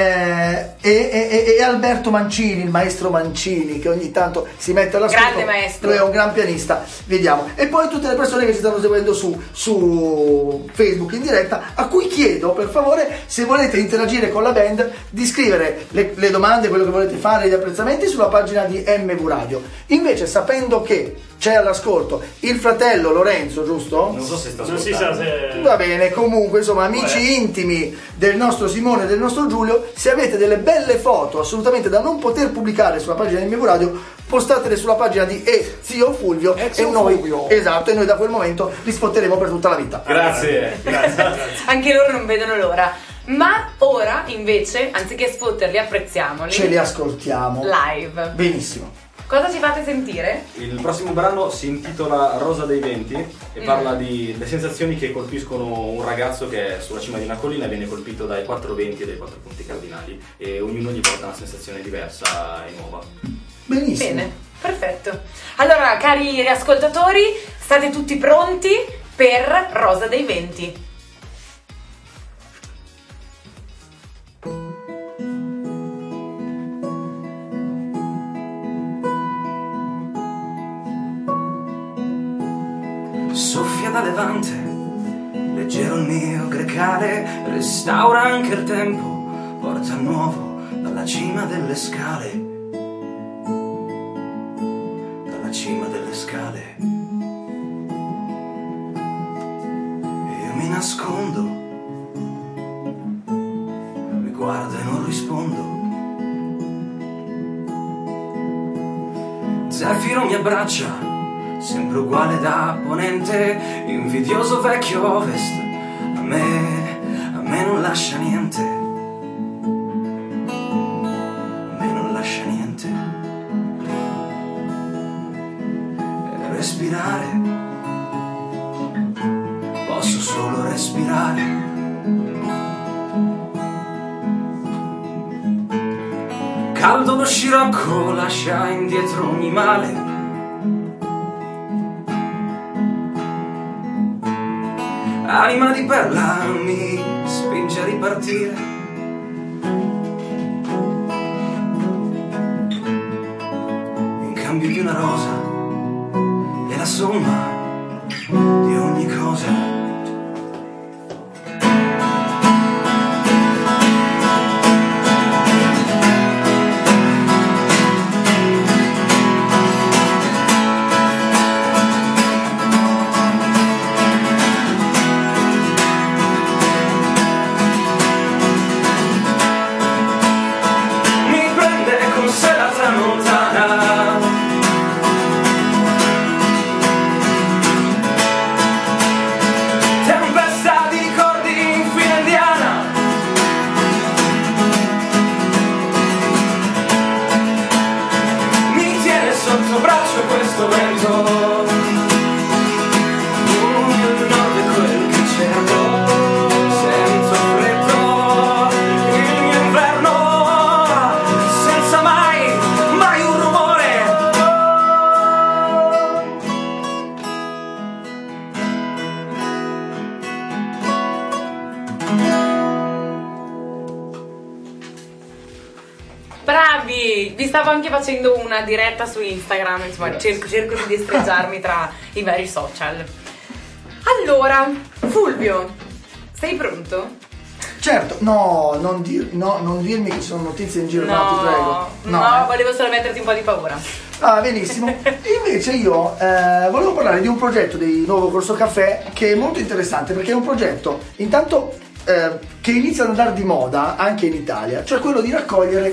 Alberto Mancini, il maestro Mancini che ogni tanto si mette all'ascolto. Grande maestro. Lui è un gran pianista, vediamo. E poi tutte le persone che ci stanno seguendo su Facebook in diretta, a cui chiedo per favore, se volete interagire con la band, di scrivere le domande, quello che volete fare, gli apprezzamenti sulla pagina di MV Radio. Invece, sapendo che c'è all'ascolto il fratello Lorenzo, giusto? Non so se sta Non si ascoltando. sa se... Va bene, comunque insomma amici intimi del nostro Simone e del nostro Giulio, se avete delle belle foto assolutamente da non poter pubblicare sulla pagina di MV Radio, postatele sulla pagina di zio Fulvio e noi, esatto, e noi da quel momento li sfotteremo per tutta la vita. Grazie. Anche loro non vedono l'ora. Ma ora invece, anziché sfotterli, apprezziamoli. Ce li ascoltiamo Live. benissimo. Cosa ci fate sentire? Il prossimo brano si intitola Rosa dei Venti e parla di le sensazioni che colpiscono un ragazzo che è sulla cima di una collina e viene colpito dai 4 venti e dai 4 punti cardinali e ognuno gli porta una sensazione diversa e nuova. Benissimo. Bene, perfetto. Allora, cari ascoltatori, state tutti pronti per Rosa dei Venti. Soffia da levante, leggero il mio grecale, restaura anche il tempo, porta il nuovo dalla cima delle scale, dalla cima delle scale. Io mi nascondo, mi guardo e non rispondo. Zefiro mi abbraccia, sempre uguale da ponente, invidioso vecchio ovest, a me non lascia niente, a me non lascia niente. E respirare, posso solo respirare. Caldo lo scirocco lascia indietro ogni male. Anima di perla mi spinge a ripartire. In cambio di una rosa è la somma di ogni cosa. Bravi! Vi stavo anche facendo una diretta su Instagram, insomma, cerco di destreggiarmi tra i vari social. Allora, Fulvio, sei pronto? Certo, non dirmi che ci sono notizie in giro, no, ti prego. No, volevo solo metterti un po' di paura. Ah, benissimo. Invece io volevo parlare di un progetto di Nuovo Corso Caffè che è molto interessante perché è un progetto intanto che inizia ad andare di moda anche in Italia, cioè quello di raccogliere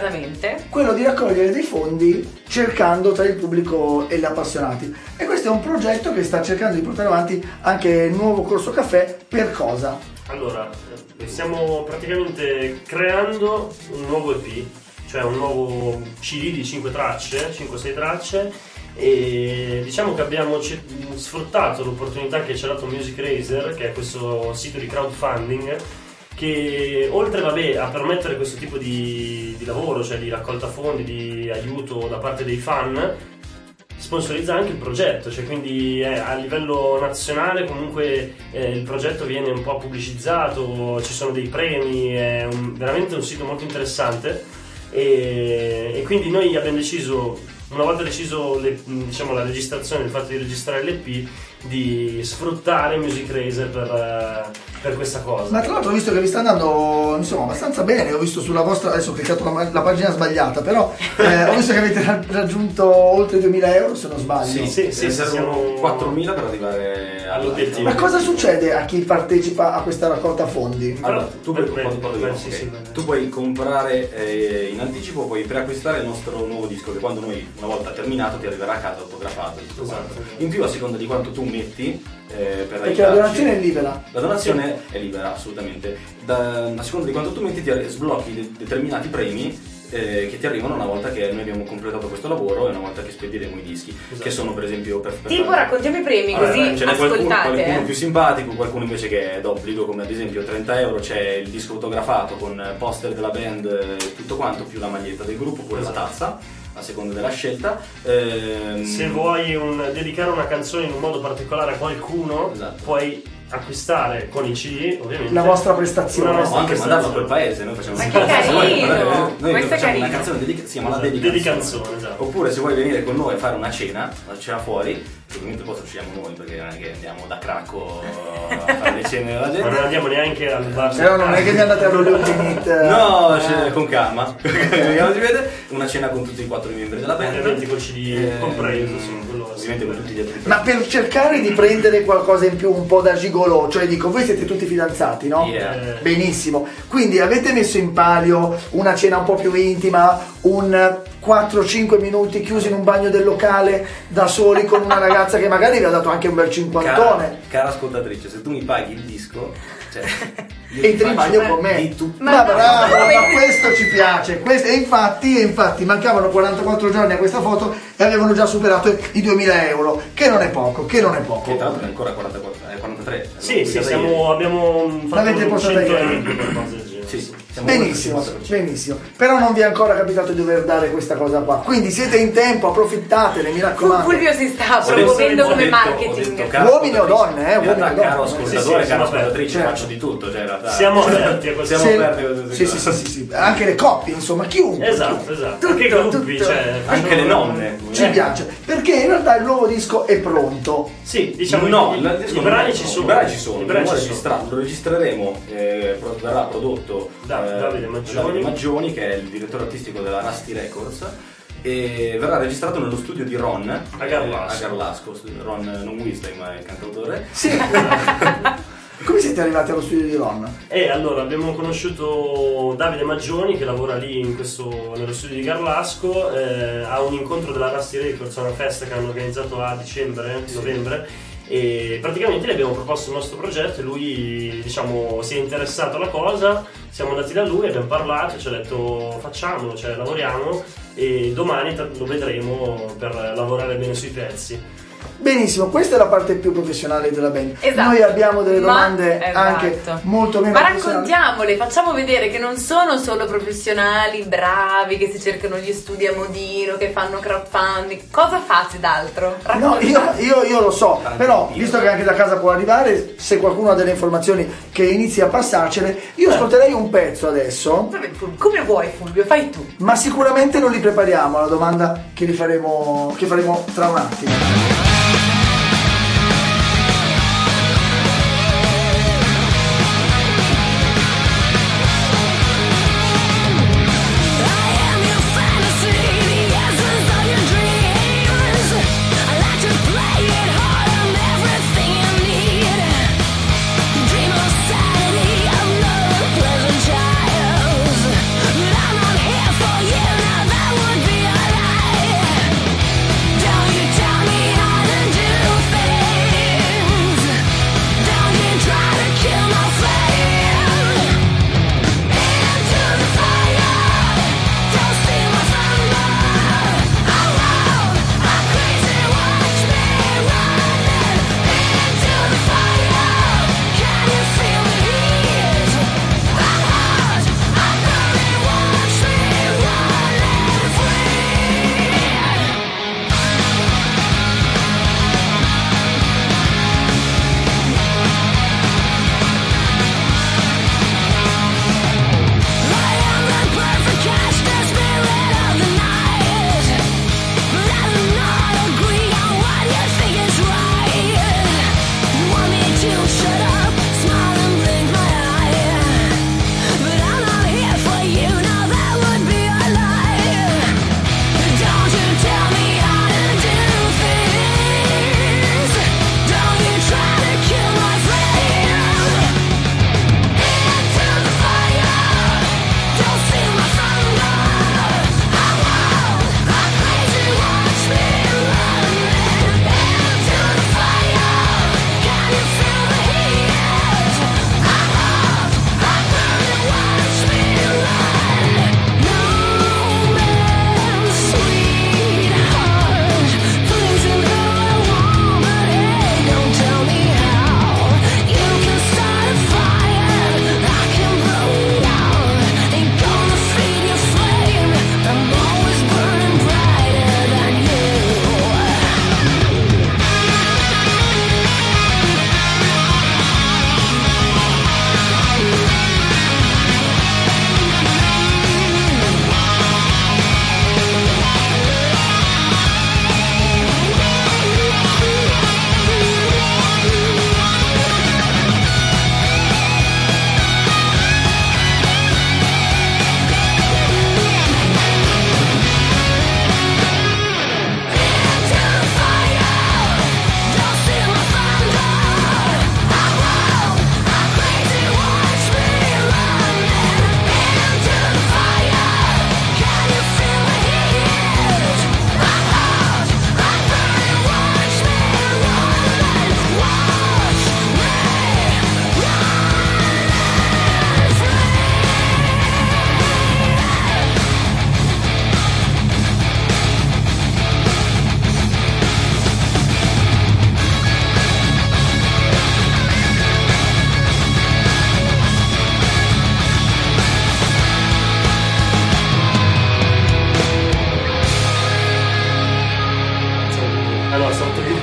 dei fondi cercando tra il pubblico e gli appassionati. E questo è un progetto che sta cercando di portare avanti anche il nuovo Corso Caffè. Per cosa? Allora, stiamo praticamente creando un nuovo EP, cioè un nuovo CD di 5-6 tracce, e diciamo che abbiamo sfruttato l'opportunità che ci ha dato Music Razer, che è questo sito di crowdfunding che oltre a permettere questo tipo di lavoro, cioè di raccolta fondi, di aiuto da parte dei fan, sponsorizza anche il progetto, cioè quindi a livello nazionale comunque il progetto viene un po' pubblicizzato, ci sono dei premi, è veramente un sito molto interessante, e quindi noi abbiamo deciso, una volta deciso diciamo, la registrazione, il fatto di registrare l'EP, di sfruttare Music Razer per questa cosa. Ma tra l'altro ho visto che vi sta andando insomma abbastanza bene, ho visto sulla vostra, adesso ho cliccato la pagina sbagliata, però ho visto che avete raggiunto oltre 2.000 euro se non sbaglio. Sì, servono 4.000 per arrivare all'obiettivo. Ma cosa succede a chi partecipa a questa raccolta fondi? Allora, tu puoi comprare in anticipo, puoi preacquistare il nostro nuovo disco, che quando noi una volta terminato ti arriverà a casa autografato. Esatto. In più, a seconda di quanto tu metti per perché la donazione è libera. La donazione è libera, assolutamente. A seconda di quanto tu metti ti sblocchi determinati premi che ti arrivano una volta che noi abbiamo completato questo lavoro e una volta che spediremo i dischi, che sono per esempio tipo raccontiamo i premi, così ce n'è ascoltate. qualcuno più simpatico, qualcuno invece che è d'obbligo, come ad esempio 30 euro c'è il disco autografato con poster della band, tutto quanto, più la maglietta del gruppo, oppure la tazza, a seconda della scelta. Se vuoi dedicare una canzone in un modo particolare a qualcuno, puoi acquistare con i CD ovviamente la vostra prestazione, o anche mandarlo a quel paese. Noi facciamo noi facciamo una canzone si chiama la dedicanzone, esatto. Oppure se vuoi venire con noi a fare una cena fuori, ovviamente poi facciamo noi, perché non è che andiamo da Cracco a fare le cene della gente, ma non andiamo neanche al bar, però non è che vi andate all'Olympic no, con calma. Una cena con tutti i 4 membri della band, ovviamente con CD compreso, ovviamente con tutti gli altri. Ma per cercare di prendere qualcosa in più, un po' da gigolò, cioè dico, voi siete tutti fidanzati, no? Yeah. Benissimo, quindi avete messo in palio una cena un po' più intima, un 4-5 minuti chiusi in un bagno del locale da soli con una ragazza che magari vi ha dato anche un bel cinquantone. Cara ascoltatrice, se tu mi paghi il disco, cioè, entri in bagno con me. Ma bravo, ma questo ci piace. E infatti mancavano 44 giorni a questa foto e avevano già superato i 2.000 euro, che non è poco. Che tra l'altro è ancora 43. Sì, abbiamo fatto l'avete portata ieri. Benissimo. Però non vi è ancora capitato di dover dare questa cosa qua. Quindi siete in tempo, approfittatene, mi raccomando. Fulvio si sta promuovendo come marketing. Uomini o donne, caro ascoltatore, cara ascoltatrice, faccio di tutto, cioè in realtà siamo aperti a questo. Sì. Anche le coppie, insomma, chiunque. Esatto. Anche i gruppi, anche le nonne. Ci piace, perché in realtà il nuovo disco è pronto. Sì, diciamo i brani ci sono. Lo registreremo, verrà prodotto Davide Maggioni, che è il direttore artistico della Rusty Records, e verrà registrato nello studio di Ron a Garlasco. Ron non Wisdom, ma è il cantautore. Sì. Come siete arrivati allo studio di Ron? Allora abbiamo conosciuto Davide Maggioni, che lavora lì nello studio di Garlasco, a un incontro della Rusty Records, una festa che hanno organizzato a novembre, e praticamente gli abbiamo proposto il nostro progetto e lui, diciamo, si è interessato alla cosa. Siamo andati da lui, abbiamo parlato, ci ha detto facciamolo, cioè lavoriamo, e domani lo vedremo per lavorare bene sui pezzi. Benissimo, questa è la parte più professionale della band. Esatto. Noi abbiamo delle domande anche molto meno professionali. Ma raccontiamole, facciamo vedere che non sono solo professionali bravi che si cercano gli studi a modino, che fanno crowdfunding. Cosa fate d'altro? No, io lo so, però visto che anche da casa può arrivare, se qualcuno ha delle informazioni che inizi a passarcele, io ascolterei un pezzo adesso. Come vuoi, Fulvio, fai tu. Ma sicuramente non li prepariamo alla domanda che faremo tra un attimo. Dream of sanity, of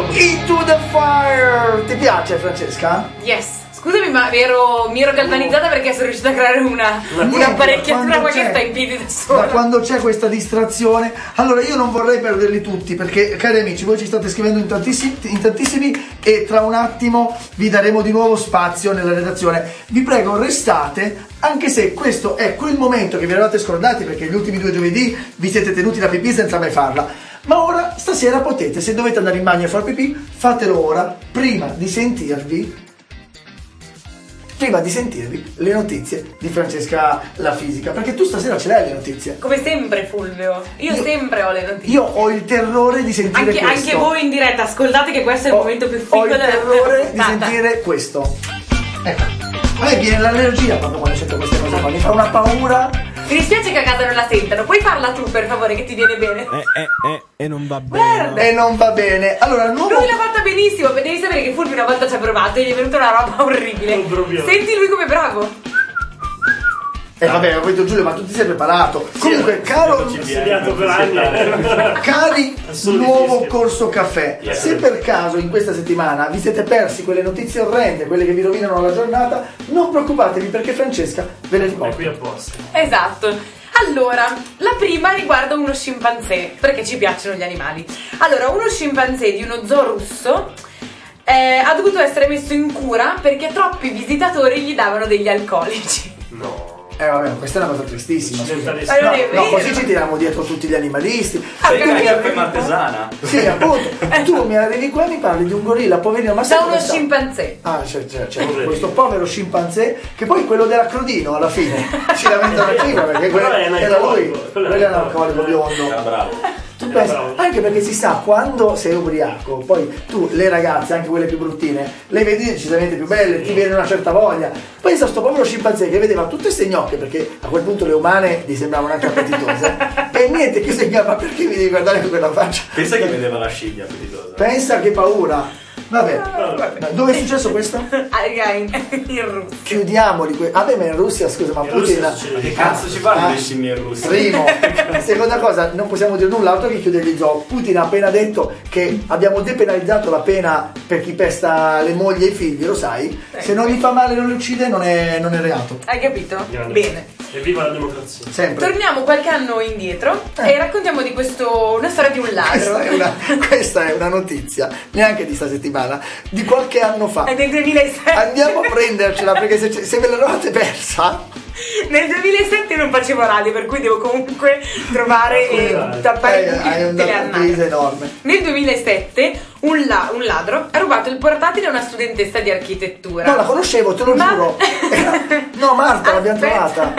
Into the Fire. Ti piace, Francesca? Yes. Scusami, ma mi ero galvanizzata perché sono riuscita a creare un'apparecchiatura che sta in piedi da sola. Da quando c'è questa distrazione. Allora io non vorrei perderli tutti, perché cari amici, voi ci state scrivendo in tantissimi e tra un attimo vi daremo di nuovo spazio nella redazione. Vi prego, restate, anche se questo è quel momento che vi eravate scordati, perché gli ultimi 2 giovedì vi siete tenuti la pipì senza mai farla. Ma ora, stasera potete, se dovete andare in bagno e far pipì, fatelo ora, prima di sentirvi le notizie di Francesca la fisica, perché tu stasera ce l'hai le notizie. Come sempre, Fulvio, io sempre ho le notizie. Io ho il terrore di sentire questo. Anche voi in diretta, ascoltate che questo è il momento più figo della terrore di sentire questo. Ecco, a me viene l'allergia proprio quando sento queste cose qua, mi fa una paura. Mi dispiace che a casa non la sentano, puoi farla tu per favore che ti viene bene. E non va bene. Guarda. E non va bene. Allora, Lui l'ha fatta benissimo, devi sapere che Fulvio una volta ci ha provato e gli è venuta una roba orribile. Senti lui come bravo. Vabbè, ho detto Giulio, ma tu ti sei preparato. Comunque, caro cari nuovo corso caffè, se per caso in questa settimana vi siete persi quelle notizie orrende, quelle che vi rovinano la giornata, non preoccupatevi perché Francesca ve le riporta. È qui apposta. Esatto. Allora, la prima riguarda uno scimpanzé, perché ci piacciono gli animali. Allora, uno scimpanzé di uno zoo russo ha dovuto essere messo in cura perché troppi visitatori gli davano degli alcolici. No. Vabbè, questa è una cosa tristissima. No, così ci tiriamo dietro tutti gli animalisti. È artesana. Sì, appunto. Tu mi arrivi qua e mi parli di un gorilla, poverino, ma sai da uno come sta? scimpanzé. Ah, c'è questo povero scimpanzé che poi quello dell'Acrodino alla fine si lamenta prima perché quello era lui. Quello era un alcolico biondo. Era bravo. Tu pensi, anche perché si sa, quando sei ubriaco, poi tu le ragazze, anche quelle più bruttine, le vedi decisamente più belle, ti viene una certa voglia. Pensa a sto povero scimpanzé che vedeva tutte queste gnocche, perché a quel punto le umane gli sembravano anche appetitose. E niente, che si chiama, perché mi devi guardare con quella faccia? Pensa che vedeva la scimmia appetitosa. Pensa che paura. Vabbè, dove è successo questo? In Russia. Chiudiamoli. Vabbè, ma in Russia, scusa, ma Putin. Ma che cazzo ci fanno le scimmie in Russia? Primo. Seconda cosa, non possiamo dire null'altro che chiude gli zoo. Putin ha appena detto che abbiamo depenalizzato la pena per chi pesta le mogli e i figli, lo sai? Se non gli fa male, non li uccide, non è reato. Hai capito? Grande. Bene. Evviva la democrazia. Sempre. Torniamo qualche anno indietro e raccontiamo di una storia di un ladro. Questa è una notizia, neanche di sta settimana, di qualche anno fa. È del 2007. Andiamo a prendercela perché se ve l'eravate persa. Nel 2007 non facevo radio, per cui devo comunque trovare e tappare tutte le annate. Enorme. Nel 2007 un ladro ha rubato il portatile a una studentessa di architettura. No, la conoscevo, te lo giuro. No, Marta, l'abbiamo trovata.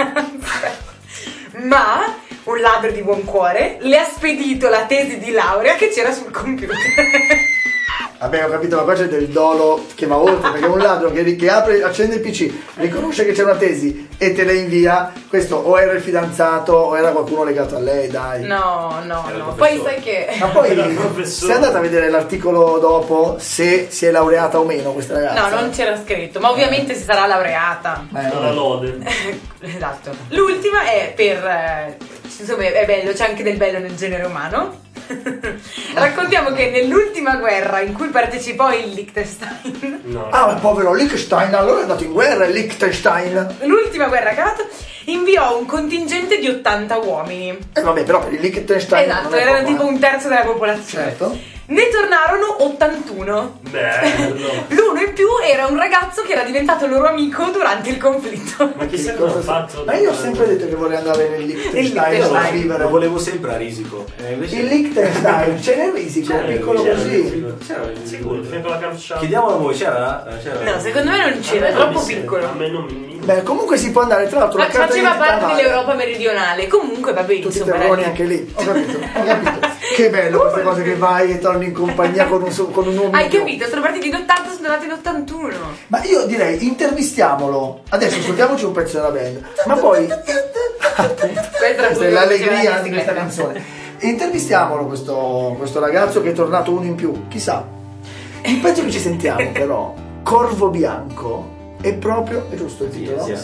Ma un ladro di buon cuore le ha spedito la tesi di laurea che c'era sul computer. Vabbè, ho capito, ma qua c'è del dolo che va oltre, perché un ladro che apre, accende il PC, riconosce che c'è una tesi e te la invia, questo o era il fidanzato o era qualcuno legato a lei, dai. No. Poi sai che... Ma poi sei andata a vedere l'articolo dopo se si è laureata o meno questa ragazza? No, non c'era scritto, ma ovviamente si sarà laureata. La lode. Esatto. L'ultima è per... insomma, è bello, c'è anche del bello nel genere umano. Raccontiamo che nell'ultima guerra in cui partecipò il Liechtenstein. Ah, il povero Liechtenstein, allora è andato in guerra il Liechtenstein. L'ultima guerra che ha fatto inviò un contingente di 80 uomini. Vabbè, però per il Liechtenstein. Esatto, erano tipo un terzo della popolazione. Certo. Ne tornarono 81. Bello. L'uno in più era un ragazzo che era diventato loro amico durante il conflitto. Ma chissà cosa ha fatto. Ma io ho sempre detto che vorrei andare nel Liechtenstein a vivere. Lo volevo sempre a Risico. Il Liechtenstein, c'è nel Risico, piccolo così. Sicuro, fianco alla carciata. Chiediamolo a voi, c'era? No, secondo me non c'era, è troppo piccolo. A me non mi... Beh, comunque si può andare, tra l'altro la carta faceva d'identità parte vale. dell'Europa meridionale. Comunque va bene, Tutti i insomma. terroni anche lì. Ho capito. Che bello queste cose che vai e torni in compagnia con un uomo. Hai capito? Sono partiti in 80, sono andati in 81. Ma io direi intervistiamolo. Adesso ascoltiamoci un pezzo della band. Ma poi questa è l'allegria di questa canzone. Intervistiamolo questo ragazzo che è tornato uno in più. Chissà. Il pezzo che ci sentiamo però, Corvo Bianco, è proprio, è giusto il titolo? Sì.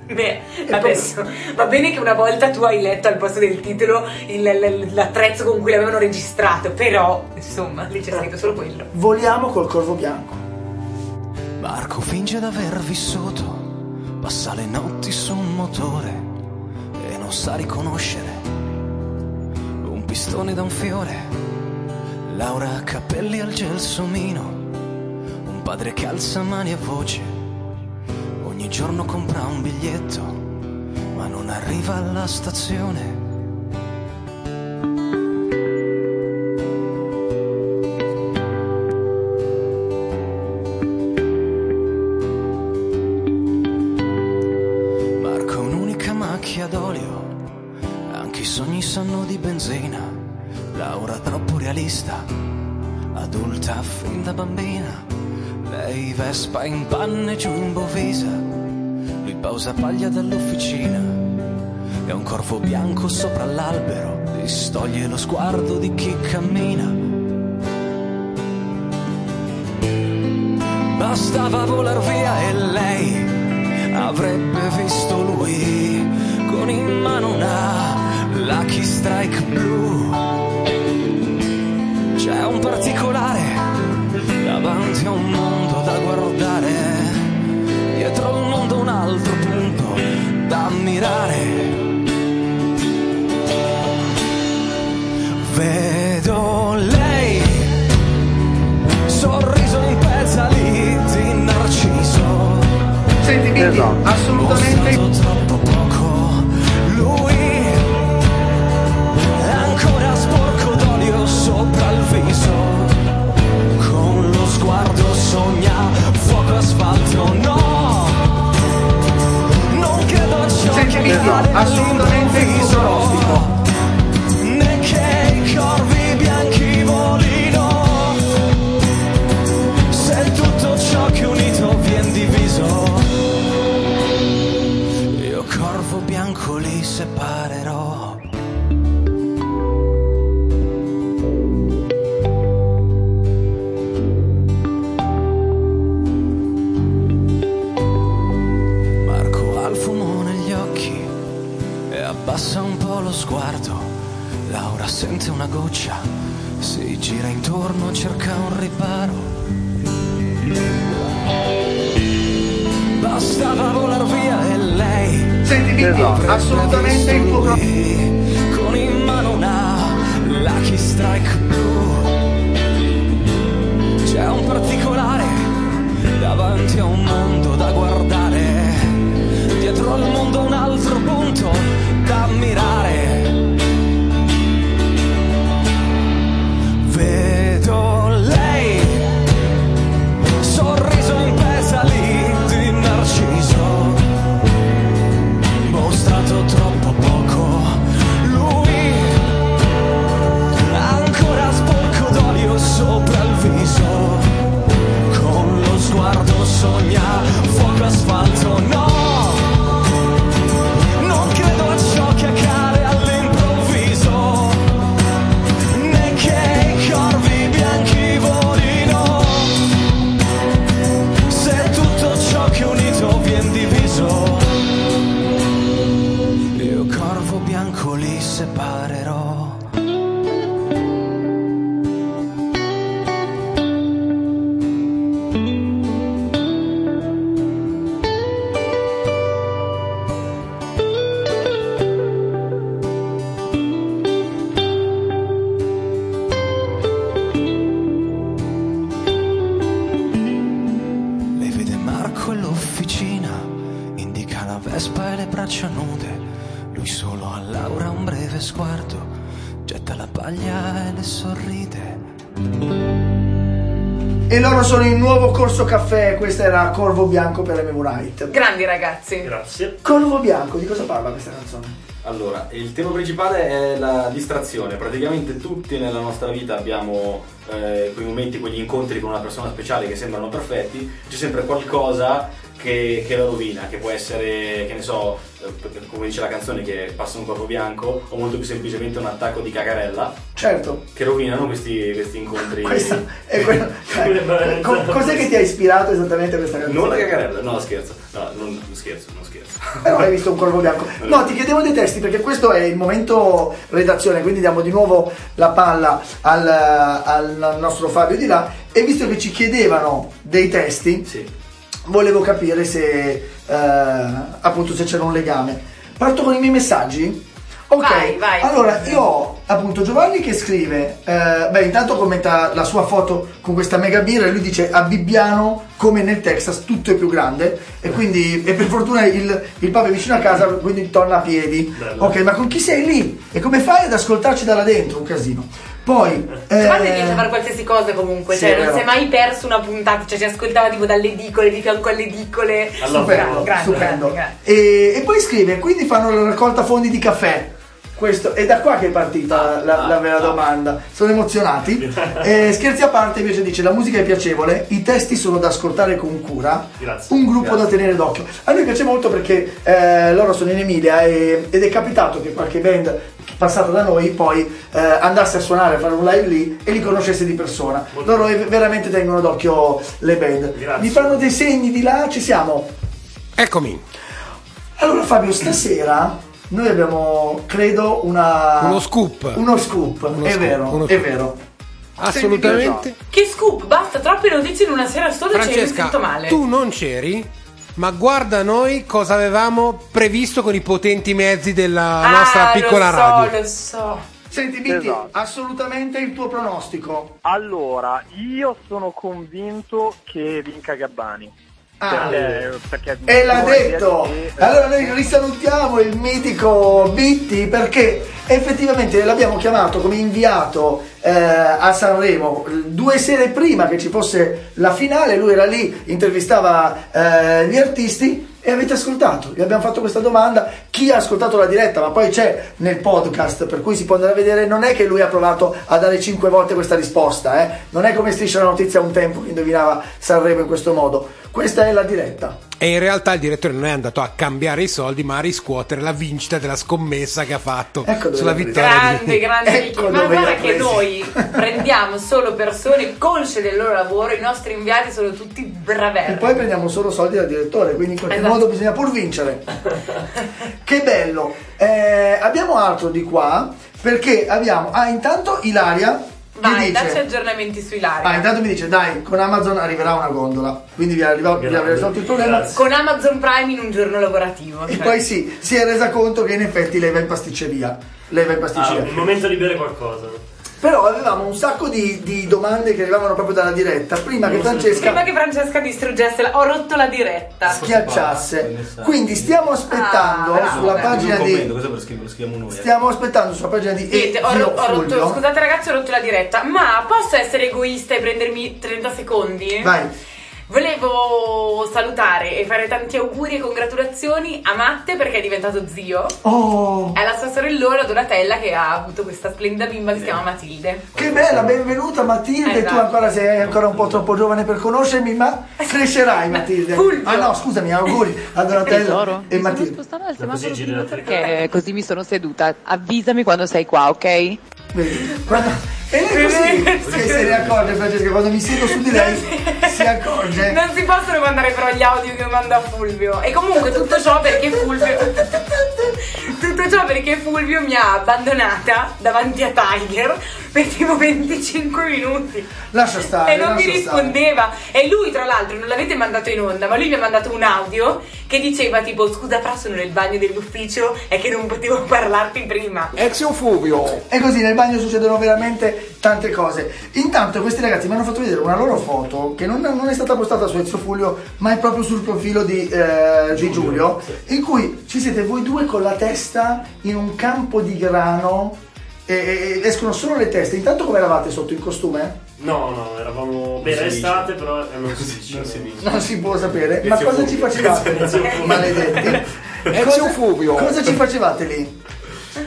Beh, adesso va bene che una volta tu hai letto al posto del titolo l'attrezzo con cui l'avevano registrato, però insomma lì c'è scritto solo quello. Voliamo col Corvo Bianco. Marco finge d'aver vissuto, passa le notti su un motore e non sa riconoscere un pistone da un fiore. Laura ha capelli al gelsomino, un padre che alza mani e voce, ogni giorno compra un biglietto ma non arriva alla stazione. D'olio, anche i sogni sanno di benzina. Laura troppo realista, adulta fin da bambina. Lei Vespa in panne giù in Bovisa, lui pausa paglia dall'officina. È un corvo bianco sopra l'albero, distoglie lo sguardo di chi cammina. Bastava volar via e lei avrebbe visto lui con in mano una Lucky Strike blu. C'è un particolare davanti a un mondo da guardare, dietro al mondo un altro punto da ammirare. Vedo lei, sorriso in petali di narciso. Senti, quindi assolutamente troppo poco. Lui è ancora sporco d'olio sopra il viso, con lo sguardo sogna fuoco asfalto. No, non credo a ciò che accade assolutamente all'improvviso, né che i corvi bianchi volino, se tutto ciò che unito vien diviso. Corvo bianco li separerò. Marco ha il fumo negli occhi e abbassa un po' lo sguardo. Laura sente una goccia, si gira intorno, cerca un riparo. Bastava volar via e lei. Senti, Vicky, assolutamente il tuo con in mano una Lucky Strike blu. C'è un particolare davanti a un mondo da guardare, dietro al mondo un altro punto da ammirare. Vedo lei, sorriso in petali di narciso, mostrato troppo poco. Lui ancora sporco d'olio sopra il viso, con lo sguardo sogna fuoco asfalto. No, non credo a ciò che accade all'improvviso, né che i corvi bianchi volino, se tutto ciò che unito vien diviso. Io corvo bianco li separerò. Lei vede Marco all'officina, indica la Vespa e le braccia nude. Lui solo a Laura un breve sguardo, getta la paglia e le sorride. E loro sono il nuovo Corso Caffè. Questa era Corvo Bianco per MV Night. Grandi ragazzi. Grazie. Corvo Bianco, di cosa parla questa canzone? Allora, il tema principale è la distrazione. Praticamente tutti nella nostra vita abbiamo quei momenti, quegli incontri con una persona speciale che sembrano perfetti. C'è sempre qualcosa che la rovina, che può essere, che ne so, come dice la canzone, che passa un corpo bianco, o molto più semplicemente un attacco di cagarella. Certo. Che rovinano questi incontri. Questa è cos'è che ti ha ispirato esattamente a questa canzone? Non la cagarella, no, scherzo. No, non scherzo. Però hai visto un corvo bianco. No, ti chiedevo dei testi perché questo è il momento redazione, quindi diamo di nuovo la palla al nostro Fabio di là, e visto che ci chiedevano dei testi, sì, volevo capire se appunto se c'era un legame. Parto con i miei messaggi? Ok, vai. Allora io ho appunto Giovanni che scrive, intanto commenta la sua foto con questa mega birra e lui dice: a Bibbiano come nel Texas tutto è più grande, e quindi e per fortuna il pub è vicino a casa, quindi torna a piedi. Bello. Ok, ma con chi sei lì? E come fai ad ascoltarci da là dentro? Un casino. Poi Giovanni riesce a fare qualsiasi cosa comunque, sì, cioè non si è mai perso una puntata, cioè ci ascoltava tipo dalle edicole, di fianco alle edicole. Stupendo. Grande. E poi scrive: quindi fanno la raccolta fondi di caffè. Questo è da qua che è partita la vera domanda. Sono emozionati. Scherzi a parte, invece dice: la musica è piacevole, i testi sono da ascoltare con cura. Grazie. Un gruppo da tenere d'occhio. A noi piace molto perché loro sono in Emilia ed è capitato che qualche band passata da noi poi andasse a suonare, a fare un live lì e li conoscesse di persona. Loro veramente tengono d'occhio le band. Grazie. Mi fanno dei segni di là, ci siamo. Eccomi. Allora Fabio, stasera noi abbiamo, credo, uno scoop. È vero. Assolutamente. Che scoop? Basta, troppe notizie in una sera sola. Francesca, sento male. tu non c'eri, ma guarda noi cosa avevamo previsto con i potenti mezzi della nostra piccola radio. Lo so. Senti Bitti, assolutamente il tuo pronostico. Allora, io sono convinto che vinca Gabbani. Perché e l'ha detto. Allora noi risalutiamo il mitico Bitti, perché effettivamente l'abbiamo chiamato come inviato a Sanremo 2 sere prima che ci fosse la finale. Lui era lì, intervistava gli artisti, e avete ascoltato, gli abbiamo fatto questa domanda. Chi ha ascoltato la diretta, ma poi c'è nel podcast, per cui si può andare a vedere, non è che lui ha provato a dare 5 volte questa risposta, non è come Striscia la notizia un tempo che indovinava Sanremo in questo modo. Questa è la diretta. E in realtà il direttore non è andato a cambiare i soldi, ma a riscuotere la vincita della scommessa che ha fatto sulla vittoria. Grande. Ma guarda che noi prendiamo solo persone consce del loro lavoro, i nostri inviati sono tutti braverri. E poi prendiamo solo soldi dal direttore, quindi in qualche modo bisogna pur vincere. Che bello. Abbiamo altro di qua, perché abbiamo intanto Ilaria. Vai, dacci aggiornamenti su Ilaria. Intanto mi dice: dai, con Amazon arriverà una gondola, quindi vi avrà risolto il problema. Grazie. Con Amazon Prime in un giorno lavorativo. E poi si è resa conto che in effetti lei va in pasticceria. Il momento di bere qualcosa. Però avevamo un sacco di domande che arrivavano proprio dalla diretta. Prima che Francesca distruggesse, ho rotto la diretta, schiacciasse. Quindi stiamo aspettando sulla pagina di. Stiamo aspettando sulla pagina di. Rotto, scusate ragazzi, ho rotto la diretta. Ma posso essere egoista e prendermi 30 secondi? Vai. Volevo salutare e fare tanti auguri e congratulazioni a Matte, perché è diventato zio. È la sua sorellona Donatella che ha avuto questa splendida bimba che si chiama Matilde. Che bella, benvenuta Matilde. Tu ancora sei un po' troppo giovane per conoscermi, ma crescerai Matilde. No, scusami, auguri a Donatella e Matilde. Sono spostata al semaforo perché così mi sono seduta. Avvisami quando sei qua, ok? Vedi, e lei così che se ne accorge, Francesca, quando mi siedo su di lei si accorge. Non si possono mandare però gli audio che manda Fulvio. E comunque tutto ciò perché Fulvio mi ha abbandonata davanti a Tiger per tipo 25 minuti. Lascia stare. E non mi rispondeva. E lui, tra l'altro, non l'avete mandato in onda, ma lui mi ha mandato un audio che diceva tipo: scusa, però sono nel bagno dell'ufficio e che non potevo parlarti prima. Ezio Fulvio. E così nel bagno succedono veramente tante cose. Intanto questi ragazzi mi hanno fatto vedere una loro foto che non è stata postata su Ezio Fulvio, ma è proprio sul profilo di Giulio, in cui ci siete voi due con la testa in un campo di grano e escono solo le teste. Intanto come eravate sotto, in costume? No, eravamo per estate, però non si dice. Non si può sapere. Ma cosa ci facevate? Maledetti. Ezio Fulvio. Cosa ci facevate lì?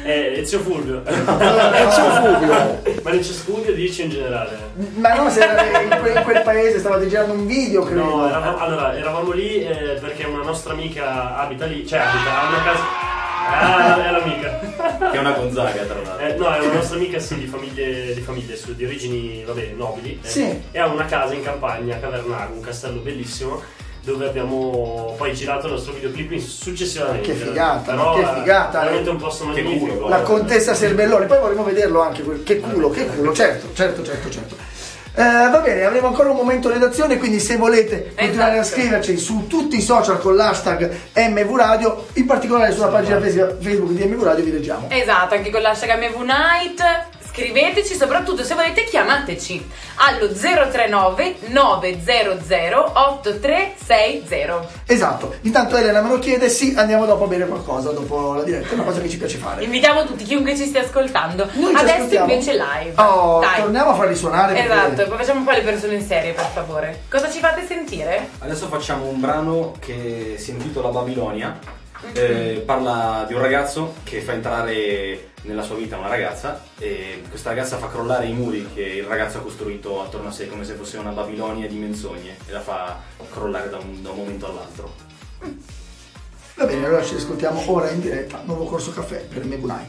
Ezio Fulvio. Ezio Fulvio. Ma Ezio Fulvio dici in generale? Ma no, se era in quel paese stavate girando un video, credo. No, eravamo lì perché una nostra amica abita lì, cioè ha una casa. È l'amica. Che è una Gonzaga, tra l'altro. No, è una nostra amica, sì, di famiglie di origini, vabbè, nobili. Sì. E ha una casa in campagna a Cavernago, un castello bellissimo, dove abbiamo poi girato il nostro videoclip successivamente. Che figata, però che figata. Veramente un posto magnifico. La contessa Serbelloni, poi vorremmo vederlo anche. Che culo, certo. Va bene, avremo ancora un momento redazione, quindi se volete continuare a scriverci su tutti i social con l'hashtag MVRadio, in particolare sulla pagina Facebook di MVRadio vi leggiamo. Esatto, anche con l'hashtag MVNight. Scriveteci, soprattutto se volete chiamateci allo 039 900 8360. Esatto, intanto Elena me lo chiede, sì, andiamo dopo a bere qualcosa dopo la diretta, è una cosa che ci piace fare. Invitiamo tutti, chiunque ci stia ascoltando. Noi ci adesso ascoltiamo. Invece live. Oh, dai. Torniamo a farli suonare. Esatto, poi facciamo un po' le persone in serie, per favore. Cosa ci fate sentire? Adesso facciamo un brano che si intitola Babilonia. Parla di un ragazzo che fa entrare nella sua vita una ragazza e questa ragazza fa crollare i muri che il ragazzo ha costruito attorno a sé come se fosse una Babilonia di menzogne e la fa crollare da un momento all'altro. Va bene, allora ci ascoltiamo ora in diretta, nuovo corso caffè per MVNight.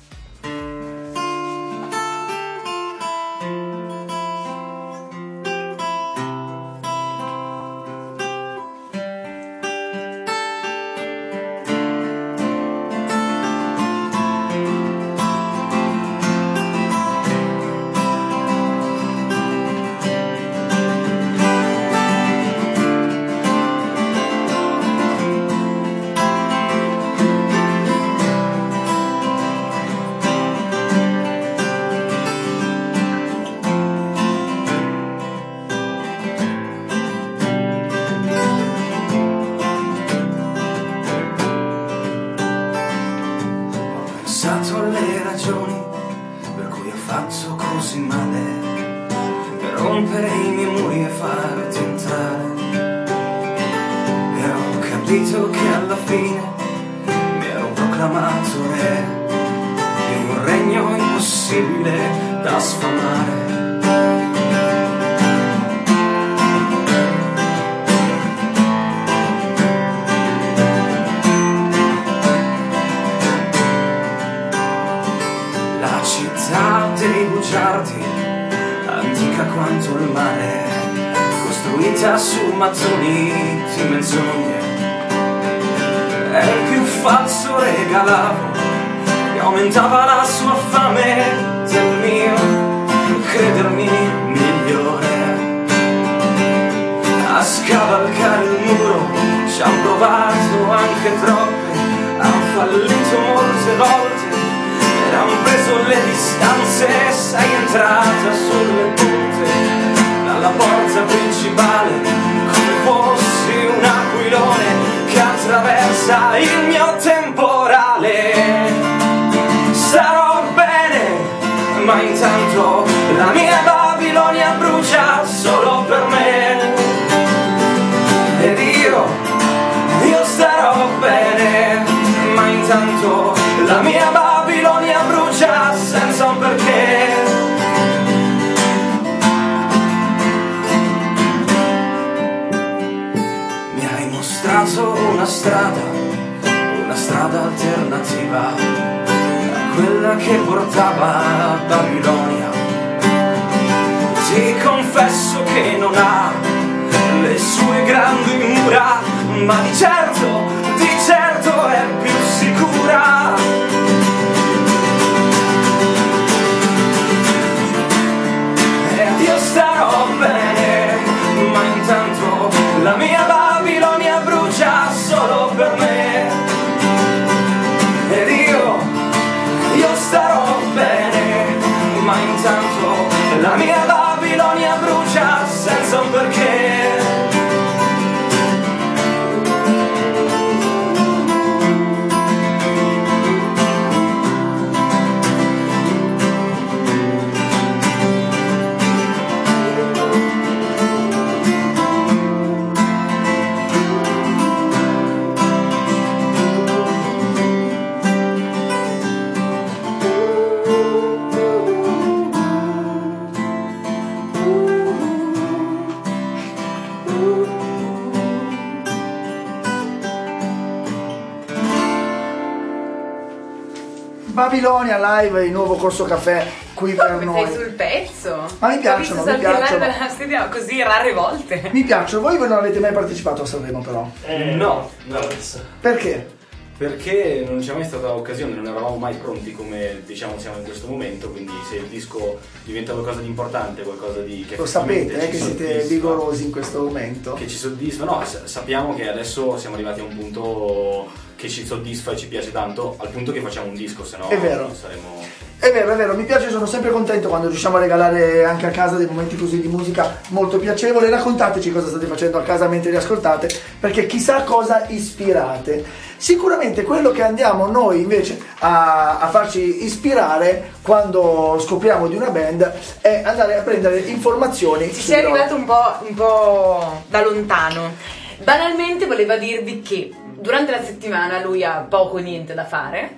Pensato alle ragioni per cui ho fatto così male, per rompere i miei muri e farti entrare. E ho capito che alla fine mi ero proclamato re di un regno impossibile da sfamare. Dei bugiardi, antica quanto il mare, costruita su mattoni di menzogne. E il più falso regalavo, che aumentava la sua fame del mio credermi migliore. A scavalcare il muro ci han provato anche troppe, han fallito molte volte. Han preso le distanze, sei entrata sulle punte dalla porta principale come fossi un aquilone che attraversa il mio temporale. Starò bene, ma intanto la mia Babilonia brucia solo per me. Ed io starò bene, ma intanto la mia Babilonia brucia senza un perché. Mi hai mostrato una strada alternativa a quella che portava a Babilonia. Ti confesso che non ha le sue grandi mura, ma di certo è più sicura. Ed io starò bene, ma intanto la mia Babilonia brucia solo per me. Ed io starò bene, ma intanto la mia Babilonia brucia senza un perché. Babilonia Live, il nuovo corso caffè qui per noi. Sei sul pezzo. Ma mi piacciono, mi piacciono. Così rare volte. Mi piacciono. Voi non avete mai partecipato a Sanremo però? No. Perché? Perché non c'è mai stata occasione, non eravamo mai pronti come diciamo siamo in questo momento, quindi se il disco diventa qualcosa di importante, qualcosa di che lo sapete ci che siete soddisfa, vigorosi in questo momento, che ci soddisfa, no, sappiamo che adesso siamo arrivati a un punto che ci soddisfa e ci piace tanto, al punto che facciamo un disco, se no è vero. saremo... È vero, mi piace, sono sempre contento quando riusciamo a regalare anche a casa dei momenti così di musica molto piacevole. Raccontateci cosa state facendo a casa mentre li ascoltate, perché chissà cosa ispirate. Sicuramente quello che andiamo noi invece a farci ispirare quando scopriamo di una band è andare a prendere informazioni. Ci sei arrivato un po' da lontano. Banalmente voleva dirvi che durante la settimana lui ha poco o niente da fare,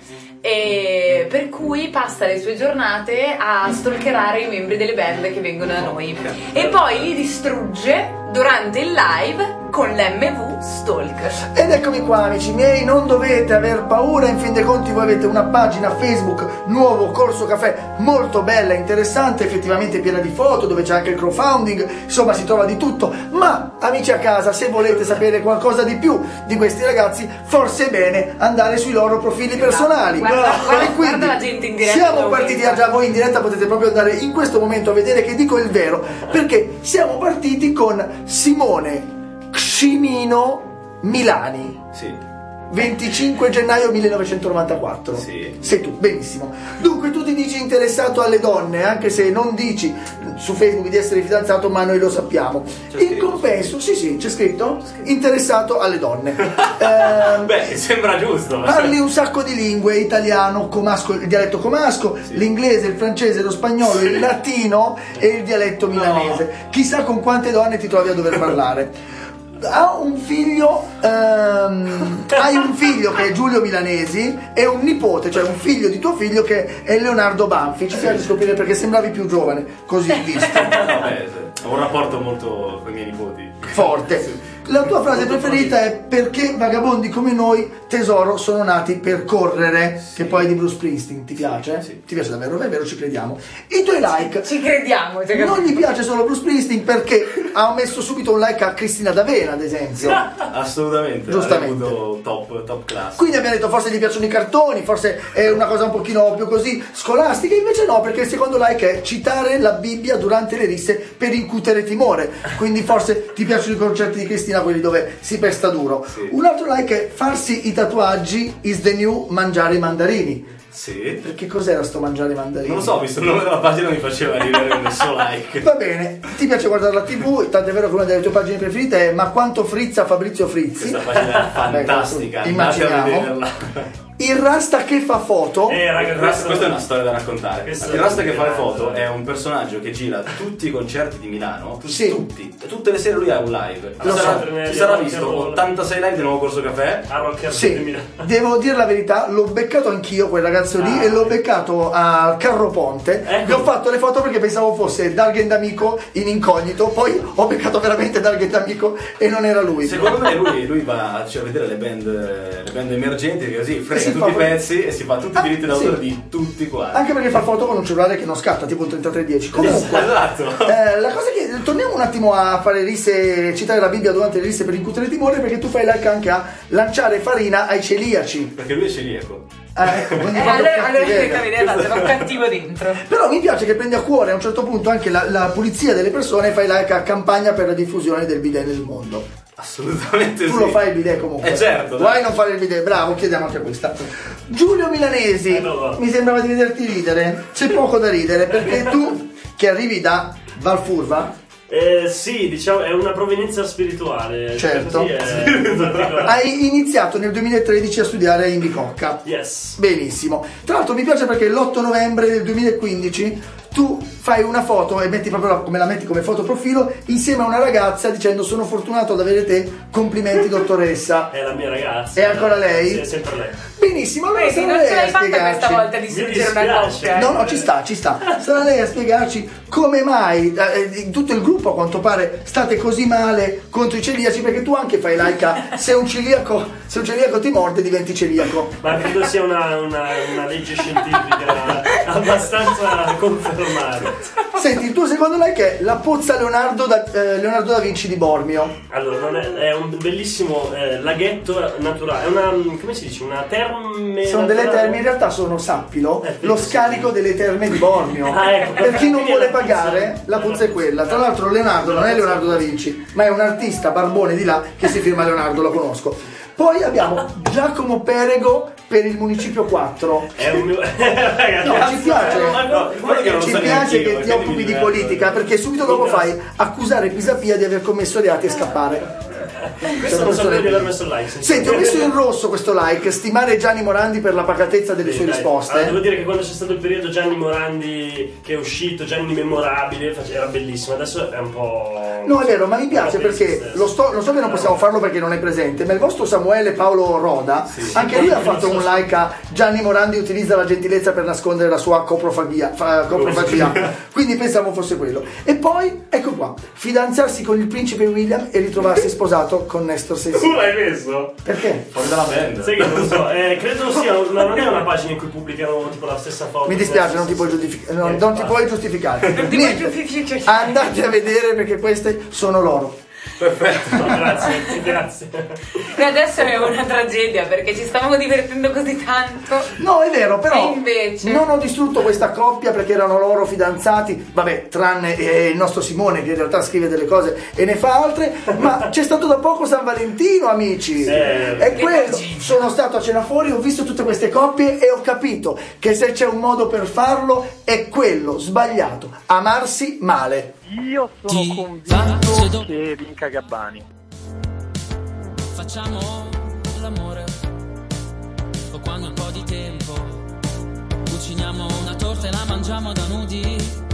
e per cui passa le sue giornate a stalkerare i membri delle band che vengono da noi e poi li distrugge durante il live con l'MV Stalk. Ed eccomi qua, amici miei, non dovete aver paura, in fin dei conti voi avete una pagina Facebook, nuovo corso caffè, molto bella, interessante, effettivamente piena di foto, dove c'è anche il crowdfunding, insomma si trova di tutto. Ma amici a casa, se volete sapere qualcosa di più di questi ragazzi, forse è bene andare sui loro profili personali. Guarda la gente in diretta. Siamo partiti, già voi in diretta potete proprio andare in questo momento a vedere che dico il vero, perché siamo partiti con Simone Scimino Milani. Sì. 25 gennaio 1994. Sì. Sei tu, benissimo. Dunque tu ti dici interessato alle donne, anche se non dici su Facebook di essere fidanzato, ma noi lo sappiamo. In compenso, sì, c'è scritto? Interessato alle donne. Beh, sembra giusto. Parli un sacco di lingue: italiano, comasco, il dialetto comasco, sì, l'inglese, il francese, lo spagnolo, il latino e il dialetto milanese. Chissà con quante donne ti trovi a dover parlare. Ha un figlio, hai un figlio che è Giulio Milanesi e un nipote, cioè un figlio di tuo figlio che è Leonardo Banfi. Ci piace scoprire perché sembravi più giovane, così visto. Ho un rapporto molto con i miei nipoti forte. Sì. La tua frase preferita è: perché vagabondi come noi, tesoro, sono nati per correre, sì, che poi è di Bruce Springsteen. Ti piace? Sì. Ti piace davvero? È vero, ci crediamo. I tuoi like, ci crediamo. Non gli piace solo Bruce Springsteen perché ha messo subito un like a Cristina D'Avena, ad esempio. Assolutamente. Giustamente. Top class. Quindi abbiamo detto forse gli piacciono i cartoni, forse è una cosa un pochino più così scolastica. Invece no, perché il secondo like è citare la Bibbia durante le risse per incutere timore. Quindi forse ti piacciono i concerti di Cristina, quelli dove si pesta duro. Sì. Un altro like è: farsi i tatuaggi is the new mangiare i mandarini. Sì. Perché cos'era sto mangiare i mandarini? Non lo so, visto il nome della pagina mi faceva ridere un messo like. Va bene, ti piace guardare la TV, tanto è vero che una delle tue pagine preferite è Ma quanto frizza Fabrizio Frizzi. Questa pagina è fantastica. Immaginiamo. Il Rasta che fa foto. Questa è una storia da raccontare. Il Rasta che fa le foto è un personaggio che gira tutti i concerti di Milano. Tutte le sere lui ha un live. Ci sarà visto 86 live del nuovo corso caffè. Sì, devo dire la verità, l'ho beccato anch'io quel ragazzo lì, e l'ho beccato a Carroponte. Gli ho fatto le foto perché pensavo fosse Dargen D'Amico in incognito. Poi ho beccato veramente Dargen D'Amico e non era lui. Secondo me lui va a vedere le band emergenti, così frega tutti i pezzi e si fa tutti i diritti d'autore di tutti quanti. Anche perché fa foto con un cellulare che non scatta, tipo un 3310. Comunque, esatto. La cosa che torniamo un attimo a fare risse, citare la Bibbia durante le risse per incutere timore, perché tu fai like anche a lanciare farina ai celiaci. Perché lui è celiaco. Ecco, allora sono cattivo dentro. Però mi piace che prendi a cuore a un certo punto anche la pulizia delle persone e fai like a campagna per la diffusione del bidet nel mondo. Assolutamente tu sì. Lo fai il bidet comunque. Certo. Vuoi non fare il bidet? Bravo, chiediamo anche questa. Giulio Milanesi, mi sembrava di vederti ridere. C'è poco da ridere perché tu che arrivi da Valfurva. Sì, diciamo è una provenienza spirituale. Certo. Così è Hai iniziato nel 2013 a studiare in Bicocca. Yes. Benissimo. Tra l'altro mi piace perché l'8 novembre del 2015 tu fai una foto e metti proprio come la metti come foto profilo insieme a una ragazza dicendo: sono fortunato ad avere te, complimenti dottoressa. È la mia ragazza. È ancora lei? Sì, è sempre lei. Benissimo, allora Vedi, sarà non lei ce a l'hai fatta spiegarci. questa volta di struggere una coppia. No, ci sta. Sarà lei a spiegarci come mai tutto il gruppo a quanto pare state così male contro i celiaci, perché tu anche fai laica, se un celiaco ti morde diventi celiaco. Ma credo sia una legge scientifica abbastanza confermata. Senti, il tuo secondo like è la pozza Leonardo da Vinci di Bormio. Allora, è un bellissimo laghetto naturale, è una, come si dice, una terme. Sono delle terme, in realtà sono, sappilo, lo scarico delle terme di Bormio. Ecco, per chi non vuole pagare, la pozza è quella. Tra l'altro Leonardo non è Leonardo da Vinci, ma è un artista barbone di là che si firma Leonardo, lo conosco. Poi abbiamo Giacomo Perego per il Municipio 4. È un mio... No, ci piace, ci piace che ti occupi di politica, perché subito dopo fai accusare Pisapia di aver commesso reati e scappare. Questo non sapevo di aver messo il like. Senti, ho messo in rosso questo like, stimare Gianni Morandi per la pacatezza delle sue risposte. Allora, devo dire che quando c'è stato il periodo Gianni Morandi che è uscito, Gianni memorabile, era bellissimo. Adesso è un po'... No, è vero, ma mi piace perché lo so che non possiamo farlo perché non è presente, ma il vostro Samuele Paolo Roda, anche lui ha fatto un like a Gianni Morandi utilizza la gentilezza per nascondere la sua coprofagia. Quindi pensavo fosse quello. E poi, ecco qua, fidanzarsi con il principe William e ritrovarsi sposato con Nestor Sensini. Tu l'hai messo? Perché? Fuori dalla band. Sai che non so, credo sia non è una pagina in cui pubblicano tipo la stessa foto. Mi dispiace, non ti puoi giustificare. Niente, andate a vedere perché queste sono loro. Perfetto, grazie. E adesso è una tragedia perché ci stavamo divertendo così tanto. No, è vero, però e invece non ho distrutto questa coppia perché erano loro fidanzati, vabbè, tranne il nostro Simone che in realtà scrive delle cose e ne fa altre, ma c'è stato da poco San Valentino, amici. E quello, sono stato a cena fuori, ho visto tutte queste coppie e ho capito che se c'è un modo per farlo è quello sbagliato, amarsi male. Io sono convinto che vinca Gabbani. Facciamo l'amore o quando un po' di tempo cuciniamo una torta e la mangiamo da nudi,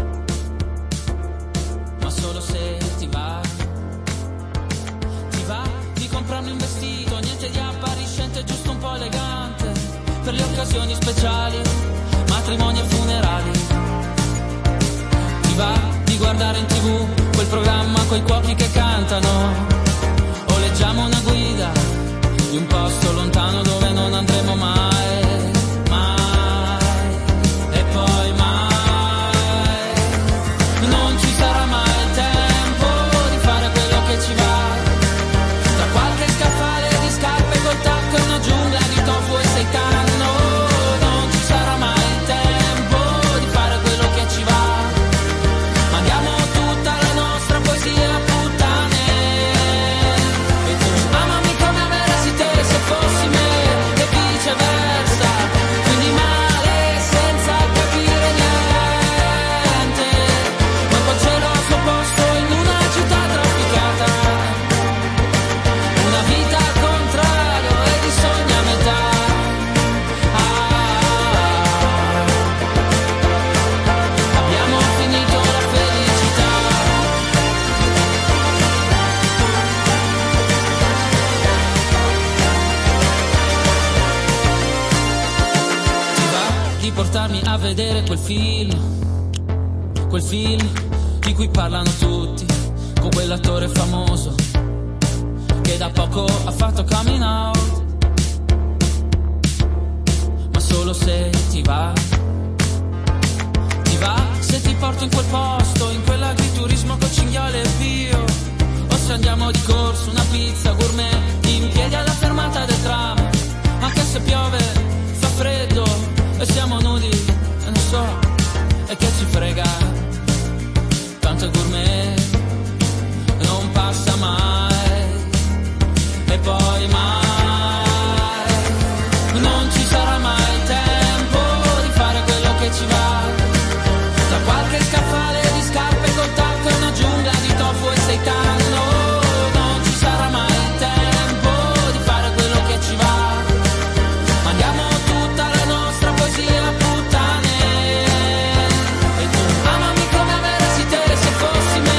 ma solo se ti va di comprarmi un vestito, niente di appariscente, giusto un po' elegante per le occasioni speciali, matrimoni e funerali. Ti va di guardare in TV quel programma coi cuochi che cantano, o leggiamo una guida di un posto lontano dove non andremo mai, e poi mai non ci sarà mai il tempo di fare quello che ci va, tra qualche scaffale di scarpe col tacco e una giungla di tofu e seitan. Non ci sarà mai il tempo di fare quello che ci va, mandiamo tutta la nostra poesia a puttane, e tu amami come ameresti te se fossi me, e viceversa, quindi male senza capire niente, ma col cielo al suo posto in una città trafficata, una vita al contrario e di sogni a metà. Abbiamo finito la felicità. Ti va di portarmi a vedere quel film di cui parlano tutti, con quell'attore famoso che da poco ha fatto coming out, ma solo se ti va se ti porto in quel posto, in quell'agriturismo con cinghiale e bio, o se andiamo di corso una pizza gourmet in piedi alla fermata del tram, anche se piove, fa freddo e siamo nudi, e non so, e che ci frega, tanto gourmet non passa mai, e poi mai non ci sarà mai il tempo di fare quello che ci va, tra qualche scaffale di scarpe col tacco e una giungla di tofu e seitan. Non ci sarà mai il tempo di fare quello che ci va, mandiamo tutta la nostra poesia a puttane, e tu amami come ameresti te se fossi me,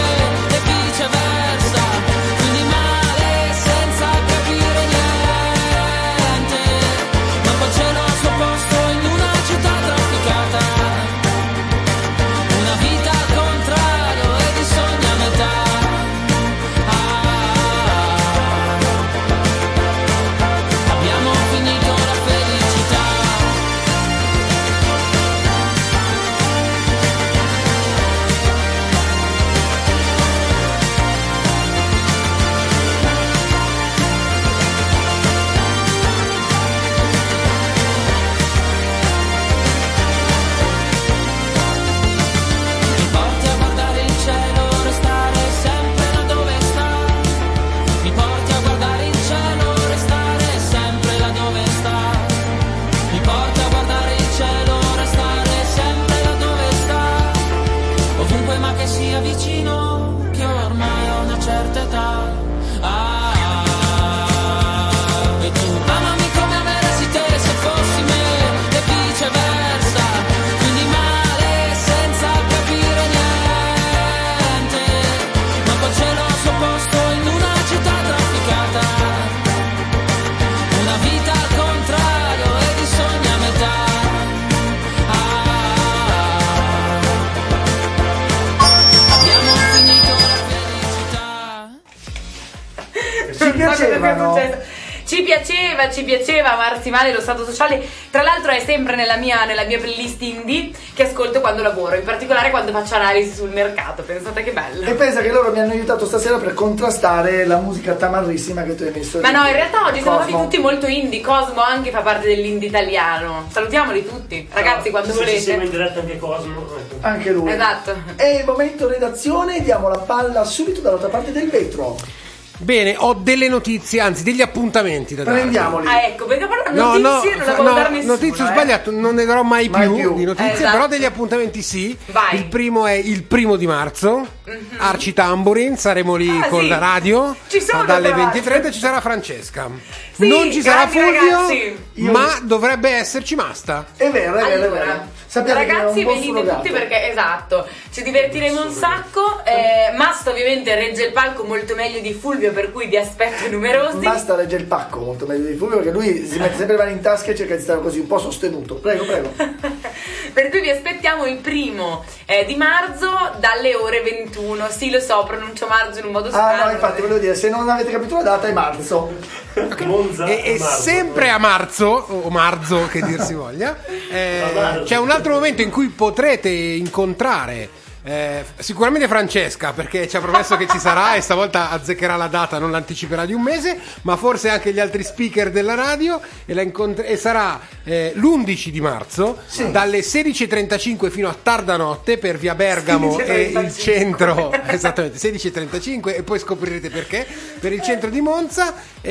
piacevano. Ci piaceva amarsi male, lo stato sociale. Tra l'altro è sempre nella mia playlist indie che ascolto quando lavoro, in particolare quando faccio analisi sul mercato. Pensate che bello. E pensa che loro mi hanno aiutato stasera per contrastare la musica tamarrissima che tu hai messo. Ma no, in realtà oggi siamo stati Cosmo. tutti molto indie. Cosmo anche fa parte dell'indie italiano. Salutiamoli tutti. Ragazzi, quando Se volete. ci segue in diretta anche Cosmo. Anche lui. Esatto. E il momento redazione, diamo la palla subito dall'altra parte del vetro. Bene, ho delle notizie, anzi degli appuntamenti da darvi. Prendiamoli. Ah, ecco, perché però notizie non la vuole dar nessuno. notizie ho sbagliato, non ne darò mai più di notizie, Esatto. però degli appuntamenti sì. Vai. Il primo è il 1 di marzo, Arci Tamborin, saremo lì con sì. la radio Ci sono, dalle tra l'altro. 20:30, ci sarà Francesca. Sì, non ci sarà grandi Fulvio, ragazzi. ma dovrebbe esserci Masta. È vero, è vero, è vero. Allora, Sappiate che è ragazzi, un buon venite surrogato. tutti perché esatto, ci divertiremo un sacco. Masta ovviamente regge il palco molto meglio di Fulvio, per cui vi aspetto numerosi. Basta regge il pacco molto meglio di Fulvio, perché lui si mette sempre le mani in tasca e cerca di stare così un po' sostenuto. Prego. Per cui vi aspettiamo il 1 di marzo dalle ore 21. Sì, lo so, pronuncio marzo in un modo strano. Ah no, infatti volevo dire, se non avete capito la data è marzo. Monza E marzo, sempre a marzo, o marzo che dir si voglia, c'è un altro momento in cui potrete incontrare sicuramente Francesca, perché ci ha promesso che ci sarà e stavolta azzeccherà la data, non l'anticiperà di un mese, ma forse anche gli altri speaker della radio, e sarà l'11 di marzo dalle 16:35 fino a tarda notte per via Bergamo e il centro, esattamente 16:35, e poi scoprirete perché, per il centro di Monza,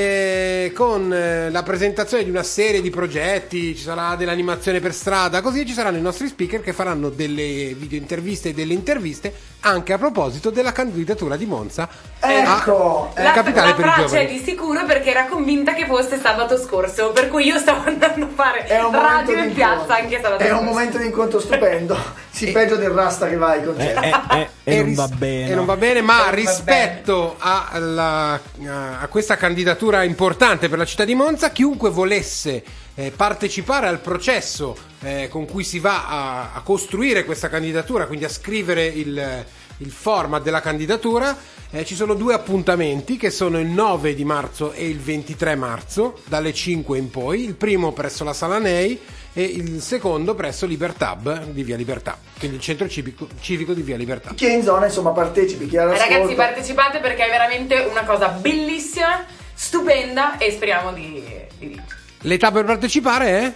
con la presentazione di una serie di progetti. Ci sarà dell'animazione per strada, così ci saranno i nostri speaker che faranno delle video interviste e delle interviste anche a proposito della candidatura di Monza Ecco, a capitale per i la giovani. è di sicuro perché era convinta che fosse sabato scorso, per cui io stavo andando a fare è un momento radio di in incontro. piazza anche sabato È scorso. un momento di incontro stupendo. Sì, peggio del Rasta che va ai concerti. E non va bene. E non va bene, ma va rispetto a questa candidatura importante per la città di Monza, chiunque volesse partecipare al processo con cui si va a costruire questa candidatura, quindi a scrivere il format della candidatura, ci sono 2 appuntamenti che sono il 9 di marzo e il 23 marzo dalle 5 in poi, il primo presso la Sala Ney e il secondo presso Libertab di Via Libertà, quindi il centro civico di Via Libertà. Chi è in zona, insomma, partecipi, chi è all'ascolto. Ragazzi, partecipate perché è veramente una cosa bellissima, stupenda, e speriamo di vincere. L'età per partecipare è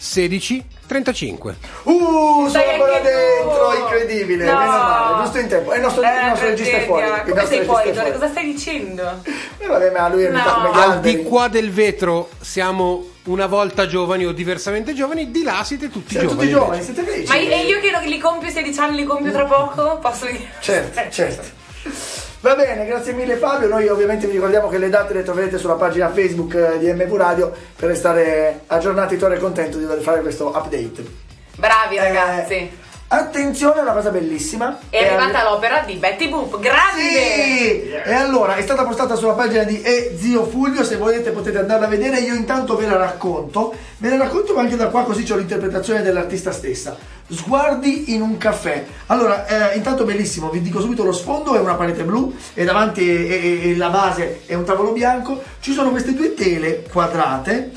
16-35. Sono Dai, ancora anche tu. dentro, incredibile. No. Meno male, giusto in tempo. E il nostro regista è fuori. Il Come nostro sei regista fuori, è Tore? Cosa stai dicendo? Vabbè, ma lui è venuto come gli Al alberi. di qua del vetro siamo una volta giovani o diversamente giovani, di là siete tutti Siete giovani. tutti giovani, siete felici? Ma e io che li compio 16 anni, li compio tra poco? Posso dire? Certo. Va bene, grazie mille Fabio. Noi ovviamente vi ricordiamo che le date le troverete sulla pagina Facebook di MV Radio per restare aggiornati. Torre è contento di dover fare questo update. Bravi ragazzi. Attenzione, una cosa bellissima. È arrivata l'opera di Betty Boop, grande! Sì! E allora è stata postata sulla pagina di Zio Fulvio, se volete potete andarla a vedere. Io intanto ve la racconto ma anche da qua, così c'ho l'interpretazione dell'artista stessa. Sguardi in un caffè. Allora, intanto bellissimo, vi dico subito: lo sfondo è una parete blu e davanti e la base è un tavolo bianco. Ci sono queste 2 tele quadrate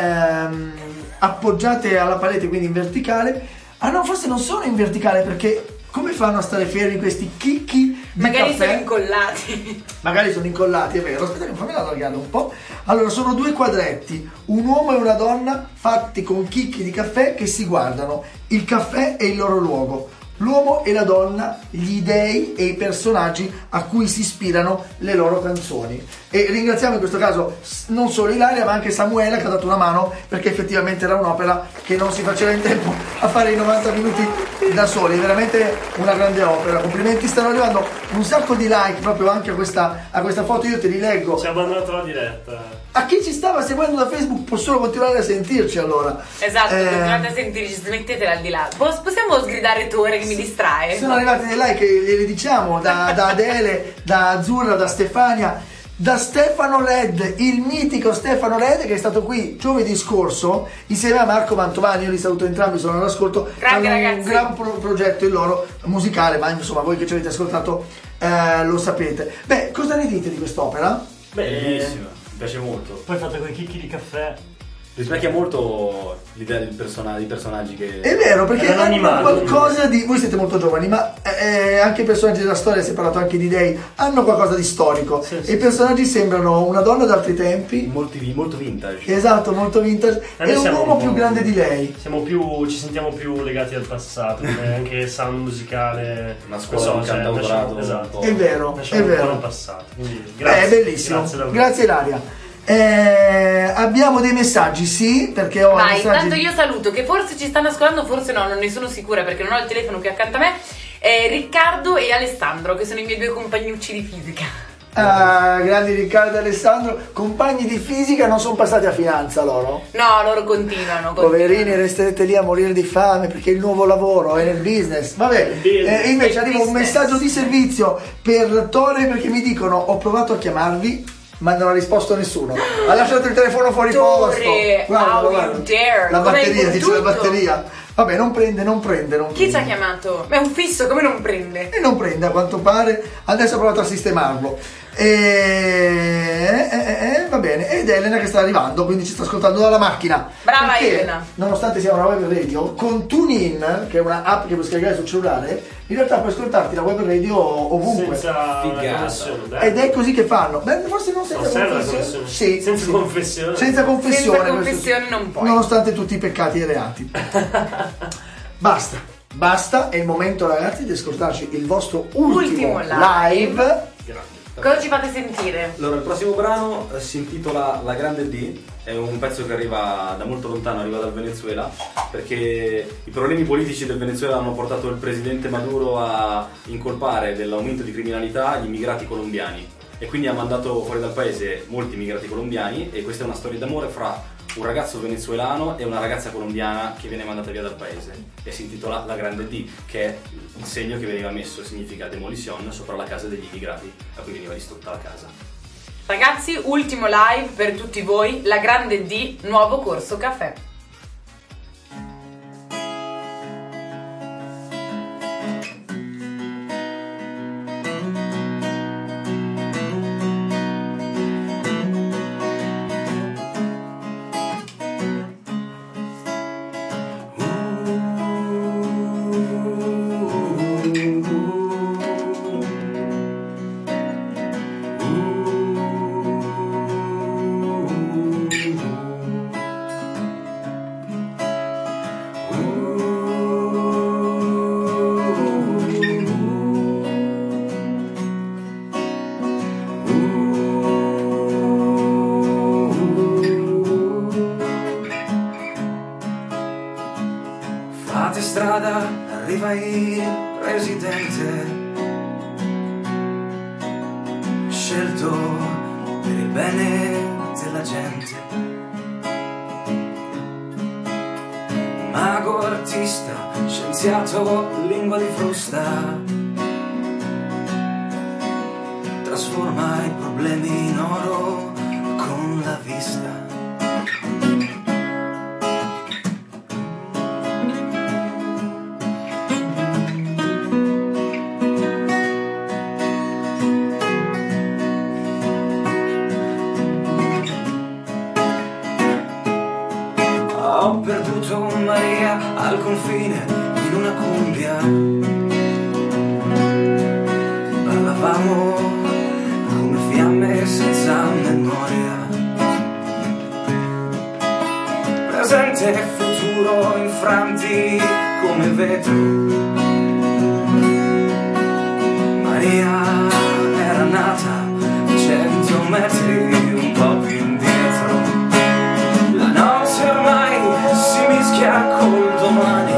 appoggiate alla parete, quindi in verticale. Ah no, forse non sono in verticale, perché come fanno a stare fermi questi chicchi di Magari caffè? sono incollati. Magari sono incollati, è vero. Aspetta che fammi allargare un po'. Allora, sono 2 quadretti, un uomo e una donna fatti con chicchi di caffè che si guardano. Il caffè è il loro luogo. L'uomo e la donna, gli dei e i personaggi a cui si ispirano le loro canzoni. E ringraziamo in questo caso non solo Ilaria ma anche Samuela, che ha dato una mano, perché effettivamente era un'opera che non si faceva in tempo a fare i 90 minuti da soli. È veramente una grande opera, complimenti. Stanno arrivando un sacco di like proprio anche a questa foto, io te li leggo. Ci ha abbandonato la diretta. A chi ci stava seguendo da Facebook può solo continuare a sentirci, allora. Esatto, continuate a sentirci, smettetela al di là. Possiamo sgridare Tore che mi distrae? Sono arrivati dei like, glieli diciamo, da Adele, da Azzurra, da Stefania, da Stefano Led, il mitico Stefano Led, che è stato qui giovedì scorso insieme a Marco Mantovani. Io li saluto entrambi, sono all'ascolto. Grandi hanno ragazzi. un gran progetto il loro musicale, ma insomma voi che ci avete ascoltato lo sapete. Beh, cosa ne dite di quest'opera? Bellissima. piace molto. Poi fatta con i chicchi di caffè. Rispecchia molto l'idea dei personaggi che... È vero, perché Erano hanno animati. qualcosa di... Voi siete molto giovani, ma anche i personaggi della storia, si è parlato anche di dei, hanno qualcosa di storico. Sì, e sì, i personaggi sembrano una donna d'altri tempi. Molto vintage. Esatto, molto vintage. noi E un siamo uomo un po'- più grande di lei. Ci sentiamo più legati al passato, come anche il sound musicale. Una scuola di cantautorato. Esatto. È vero, Lasciamo è un po' vero. nel passato. Quindi, grazie. È bellissimo. Grazie davvero. Grazie Ilaria. Abbiamo dei messaggi, sì, perché ho Vai, messaggi... intanto io saluto, che forse ci stanno ascoltando, forse no, non ne sono sicura perché non ho il telefono qui accanto a me. Riccardo e Alessandro, che sono i miei due compagnucci di fisica. grandi Riccardo e Alessandro, compagni di fisica, non sono passati a finanza loro? No, loro continuano. Poverini, resterete lì a morire di fame perché il nuovo lavoro è nel business. Vabbè, invece arriva un messaggio di servizio per Tore, perché mi dicono: ho provato a chiamarvi ma non ha risposto nessuno, ha lasciato il telefono fuori posto. How you dare. La Come hai batteria, dice la potuto? batteria. Vabbè, non prende. Chi ci ha chiamato? Ma è un fisso, come non prende? E non prende, a quanto pare. Adesso ho provato a sistemarlo. Va bene. Ed Elena che sta arrivando, quindi ci sta ascoltando dalla macchina. Brava Perché, Elena. nonostante sia una web radio, con TuneIn, che è una app che puoi scaricare sul cellulare, in realtà puoi ascoltarti la web radio ovunque. Senza Figata. connessione, dai. Ed è così che fanno. Beh, forse non senza Non serve la confessione. connessione. Sì, Senza sì. confessione. Senza confessione. Senza confessione non puoi. Nonostante tutti i peccati e reati. Basta, è il momento ragazzi di ascoltarci il vostro ultimo live. Cosa ci fate sentire? Allora, il prossimo brano si intitola La Grande D, è un pezzo che arriva da molto lontano, arriva dal Venezuela, perché i problemi politici del Venezuela hanno portato il presidente Maduro a incolpare dell'aumento di criminalità gli immigrati colombiani e quindi ha mandato fuori dal paese molti immigrati colombiani, e questa è una storia d'amore fra un ragazzo venezuelano e una ragazza colombiana che viene mandata via dal paese, e si intitola La Grande D, che è il segno che veniva messo, significa demolition, sopra la casa degli immigrati, a cui veniva distrutta la casa. Ragazzi, ultimo live per tutti voi, La Grande D, nuovo corso caffè. Fate strada, arriva il presidente, scelto per il bene della gente. Mago, artista, scienziato, lingua di frusta, trasforma i problemi in oro con la vista. Ho perduto Maria al confine in una cumbia. Ballavamo come fiamme senza memoria. Presente e futuro infranti come vetro. Maria era nata 100 metri un po' più indietro. La notte ormai si mischia col domani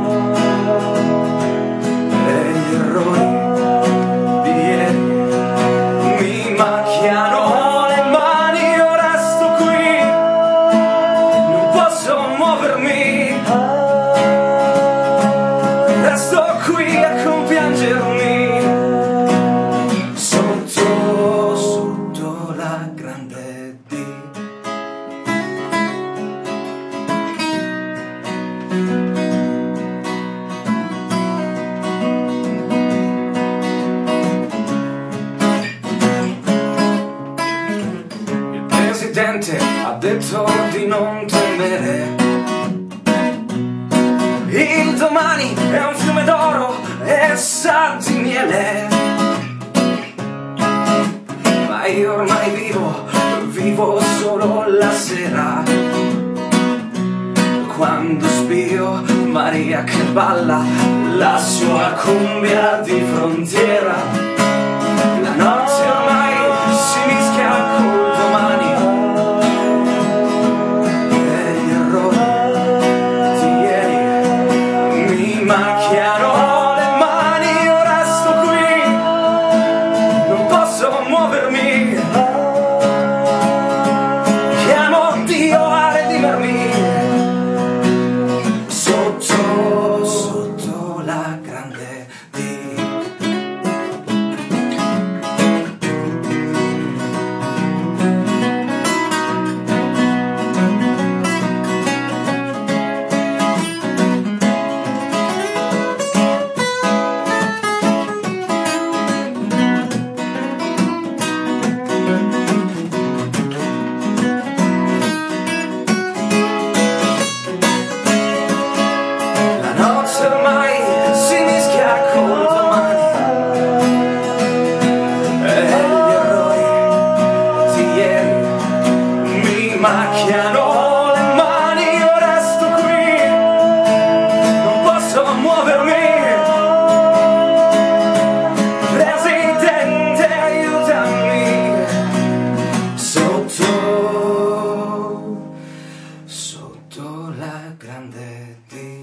e gli errori di ieri mi macchiano le mani. Io resto qui, non posso muovermi, resto qui a compiangermi sotto la grande detto di non temere. Il domani è un fiume d'oro e sa di miele, ma io ormai vivo solo la sera, quando spio Maria che balla la sua cumbia di frontiera. La notte ormai si mischia col domani e gli errori di ieri mi macchiano le mani. Io resto qui, non posso muovermi, chiamo Dio a redimermi sotto la grande D. Macchiano le mani, io resto qui, non posso muovermi. Presidente, aiutami sotto la grande D.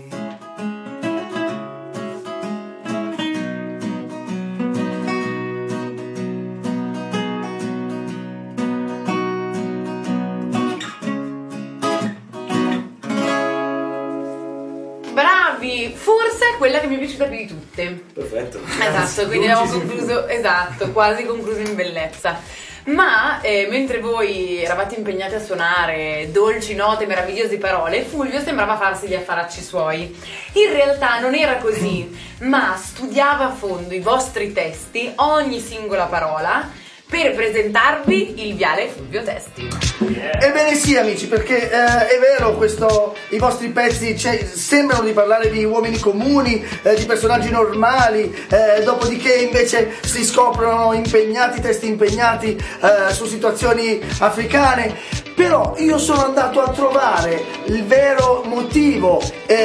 Bravi, forse è quella che mi è piaciuta più di tutte. Perfetto. Esatto, quindi abbiamo concluso, esatto, quasi concluso in bellezza. Ma mentre voi eravate impegnati a suonare dolci note, meravigliose parole, Fulvio sembrava farsi gli affaracci suoi. In realtà non era così, ma studiava a fondo i vostri testi, ogni singola parola, per presentarvi il Viale Fulvio Testi. Ebbene sì, amici, perché è vero, i vostri pezzi sembrano di parlare di uomini comuni, di personaggi normali, dopodiché invece si scoprono testi impegnati su situazioni africane. Però io sono andato a trovare il vero motivo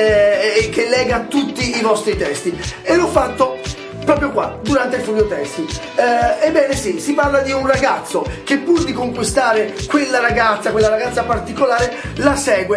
che lega tutti i vostri testi, e l'ho fatto proprio qua, durante il Fulvio Testi. Ebbene sì, si parla di un ragazzo che pur di conquistare quella ragazza particolare, la segue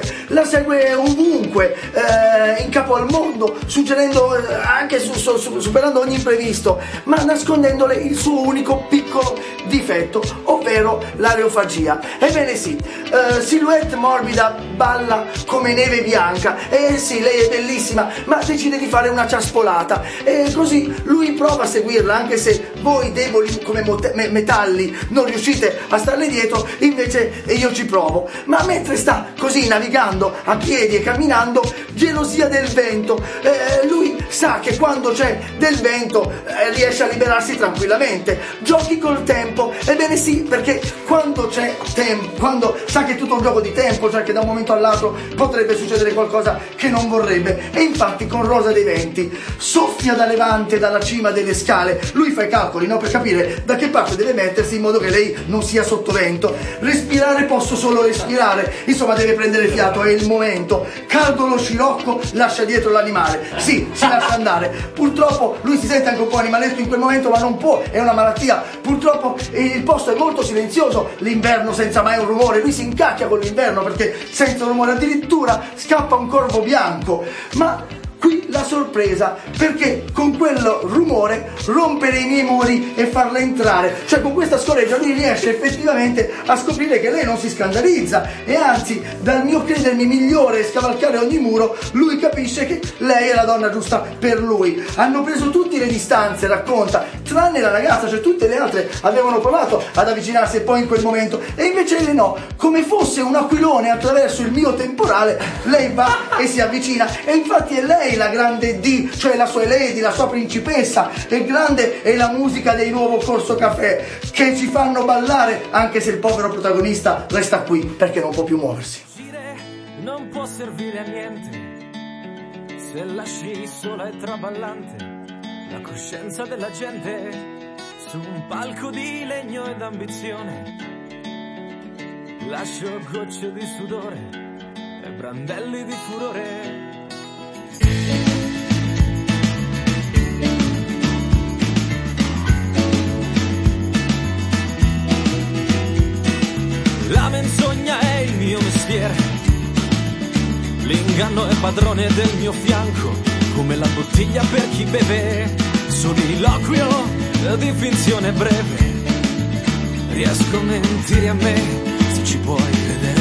ovunque, in capo al mondo, suggerendo anche superando ogni imprevisto, ma nascondendole il suo unico piccolo difetto, ovvero l'areofagia. Ebbene sì, silhouette morbida, balla come neve bianca, e sì, lei è bellissima, ma decide di fare una ciaspolata, e così lui prova a seguirla, anche se voi deboli come metalli non riuscite a starle dietro, invece io ci provo. Ma mentre sta così navigando a piedi e camminando, gelosia del vento, lui sa che quando c'è del vento riesce a liberarsi tranquillamente, giochi col tempo. Ebbene sì, perché quando c'è tempo, quando sa che è tutto un gioco di tempo, cioè che da un momento all'altro potrebbe succedere qualcosa che non vorrebbe, e infatti con Rosa dei Venti soffia da levante, dalla cima delle scale, lui fa i calcoli, no, per capire da che parte deve mettersi in modo che lei non sia sotto vento. Respirare, posso solo respirare, insomma deve prendere fiato, è il momento. Caldo lo scirocco, lascia dietro l'animale, sì, si lascia andare. Purtroppo lui si sente anche un po' animaletto in quel momento, ma non può, è una malattia. Purtroppo il posto è molto silenzioso, l'inverno senza mai un rumore, lui si incacchia con l'inverno perché senza rumore, addirittura scappa un corvo bianco. Ma qui la sorpresa, perché con quel rumore rompere i miei muri e farla entrare, cioè con questa scoreggia lui riesce effettivamente a scoprire che lei non si scandalizza, e anzi, dal mio credermi migliore e scavalcare ogni muro, lui capisce che lei è la donna giusta per lui. Hanno preso tutte le distanze, racconta, tranne la ragazza, cioè tutte le altre avevano provato ad avvicinarsi e poi in quel momento, e invece lei no, come fosse un aquilone attraverso il mio temporale, lei va e si avvicina, e infatti è lei lei la grande D, cioè la sua lady, la sua principessa. Il grande è la musica dei Nuovo Corso Caffè, che ci fanno ballare, anche se il povero protagonista resta qui perché non può più muoversi. Non può servire a niente se lasci sola e traballante la coscienza della gente su un palco di legno ed ambizione. Lascio gocce di sudore e brandelli di furore. La menzogna è il mio mestiere, l'inganno è padrone del mio fianco, come la bottiglia per chi beve, soliloquio di finzione breve. Riesco a mentire a me, se ci puoi credere.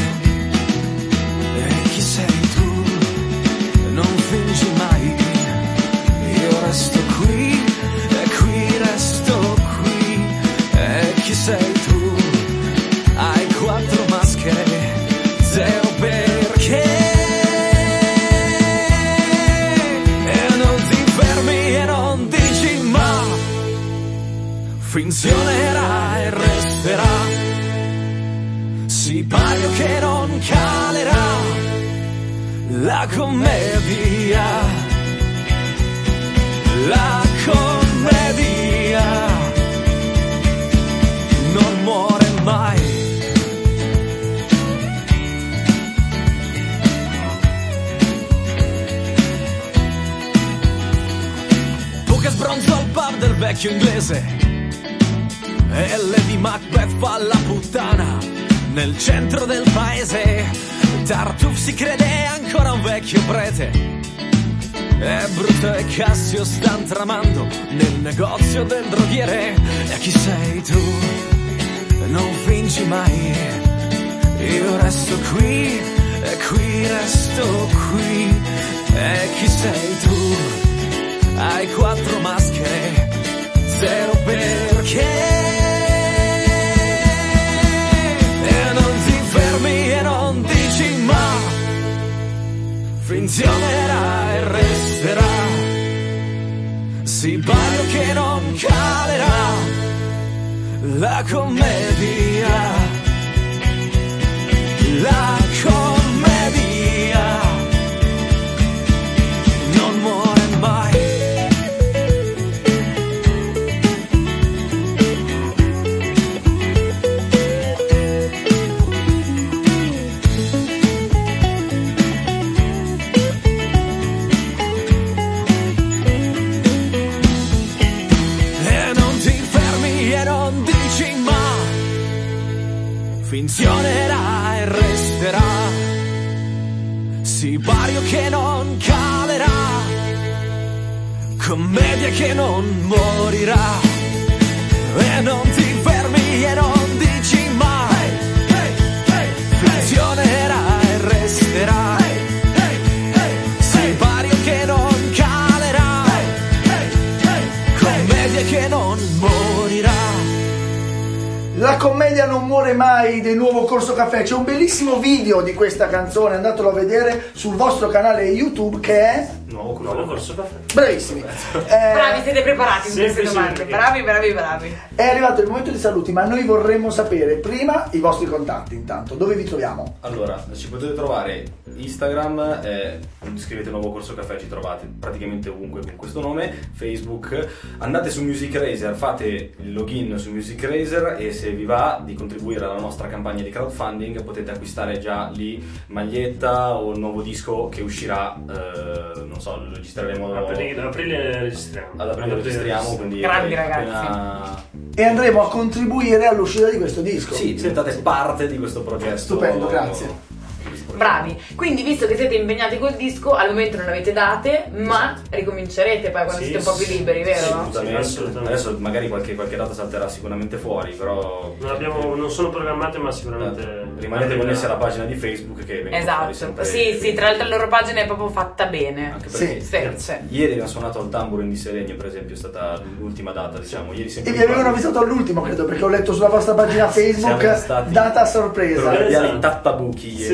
E chi sei tu? Non fingi mai. Io resto qui, e qui resto qui. E chi sei tu? Hai 4 maschere, 0 perché. E non ti fermi e non dici ma. Finzione era e resterà, sipario che non calerà, la commedia, la commedia non muore mai. Tu che sbronzo al pub del vecchio inglese e Lady Macbeth fa la puttana nel centro del paese. Tartuffe si crede ancora un vecchio prete e Bruto e Cassio stan tramando nel negozio del droghiere. E chi sei tu? Non fingi mai. Io resto qui e qui resto qui. E chi sei tu? Hai 4 maschere, 0 perché. E non dici ma. Finzione era e resterà, sipario che non calerà, la commedia, la commedia non muore mai. Finzione era e resterà, sipario che non calerà, commedia che non morirà. E non ti fermi e non dici mai. Finzione era e resterà, sipario che non calerà, commedia che non morirà. La commedia non muore mai del Nuovo Corso Caffè. C'è un bellissimo video di questa canzone, andatelo a vedere sul vostro canale YouTube, che è Nuovo Corso Caffè. Bravissimi. Bravi, siete preparati con queste domande. Bravi. È arrivato il momento dei saluti, ma noi vorremmo sapere prima i vostri contatti. Intanto, dove vi troviamo? Allora, ci potete trovare Instagram, scrivete Nuovo Corso Caffè, ci trovate praticamente ovunque con questo nome. Facebook, andate su Music Razer, fate il login su Music Razer e se vi va di contribuire alla nostra campagna di crowdfunding potete acquistare già lì maglietta o un nuovo disco che uscirà, non so, lo registreremo ad aprile registriamo. Ad aprile registriamo, quindi grandi ragazzi. E andremo a contribuire all'uscita di questo disco. Sì, diventate parte di questo progetto. Stupendo, grazie. Bravi, quindi visto che siete impegnati col disco, al momento non avete date, ma ricomincerete poi quando siete un po' più liberi, vero? Sì, assolutamente. Adesso magari qualche data salterà sicuramente fuori, però non sono programmate, ma sicuramente rimanete connessi alla pagina di Facebook che esatto, sì, tra l'altro la loro pagina è proprio fatta bene. Anche perché ieri abbiamo suonato al Tamburo di Seregno, per esempio, è stata l'ultima data, diciamo. Ieri e vi avevano avvisato all'ultimo, credo, perché ho letto sulla vostra pagina Facebook data a sorpresa. Piani Tattabuchi ieri. Sì.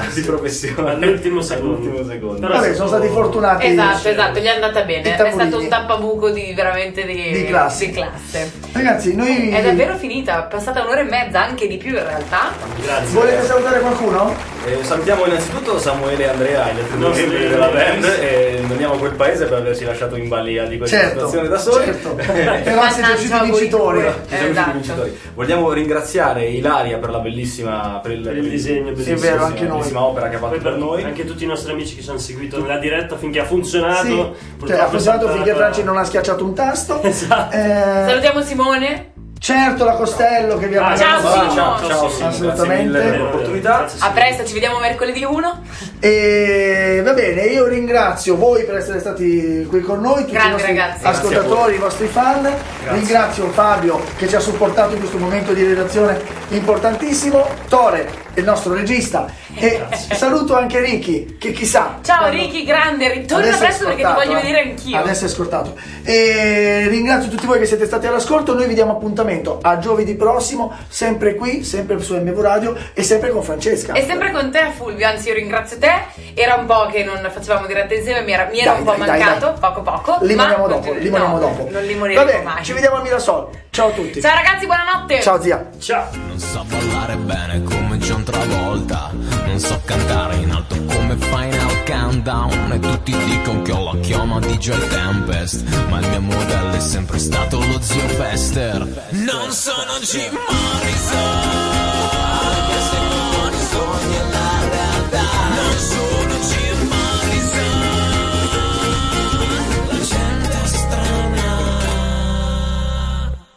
di professione all'ultimo secondo. Però vabbè, sono stati fortunati. Esatto, gli è andata bene. È stato un tappabuco di veramente di classe. Ragazzi, noi è davvero finita, è passata un'ora e mezza, anche di più in realtà. Grazie. Volete salutare qualcuno? Salutiamo innanzitutto Samuele e Andrea, gli altri due membri della band, e andiamo a quel paese per averci lasciato in balia di questa situazione da soli. Però siete usciti vincitori. Vogliamo ringraziare Ilaria per la bellissima per il disegno bellissimo, è vero, anche noi. Bellissima opera che ha fatto per noi. Anche tutti i nostri amici che ci hanno seguito nella diretta finché ha funzionato. Sì, ha funzionato finché Franci non ha schiacciato un tasto. Esatto. Salutiamo Simone. Certo, la Costello che vi ha ciao, assolutamente per l'opportunità. A presto, ci vediamo mercoledì 1. E va bene, io ringrazio voi per essere stati qui con noi, tutti i nostri ascoltatori, i vostri fan. Ringrazio Fabio che ci ha supportato in questo momento di redazione importantissimo, Tore, il nostro regista, e saluto anche Ricky che chissà. Ciao Ricky, grande, ritorna presto perché ti voglio vedere anch'io. Adesso è scortato. E ringrazio tutti voi che siete stati all'ascolto. Noi vi diamo appuntamento a giovedì prossimo, sempre qui, sempre su MV Radio e sempre con Francesca. E sempre con te Fulvio, anzi io ringrazio te. Era un po' che non facevamo diretta insieme, mi era un po' mancato, poco. Limoniamo dopo. Non limoneremo mai. Ci vediamo a Mirasol. Ciao a tutti. Ciao ragazzi, buonanotte. Ciao zia. Ciao. Non so ballare bene come John Travolta, non so cantare in alto come Final Countdown, e tutti dicono che ho la chioma di Joy Tempest, ma il mio modello è sempre stato lo zio Fester. Non sono Jim Morrison.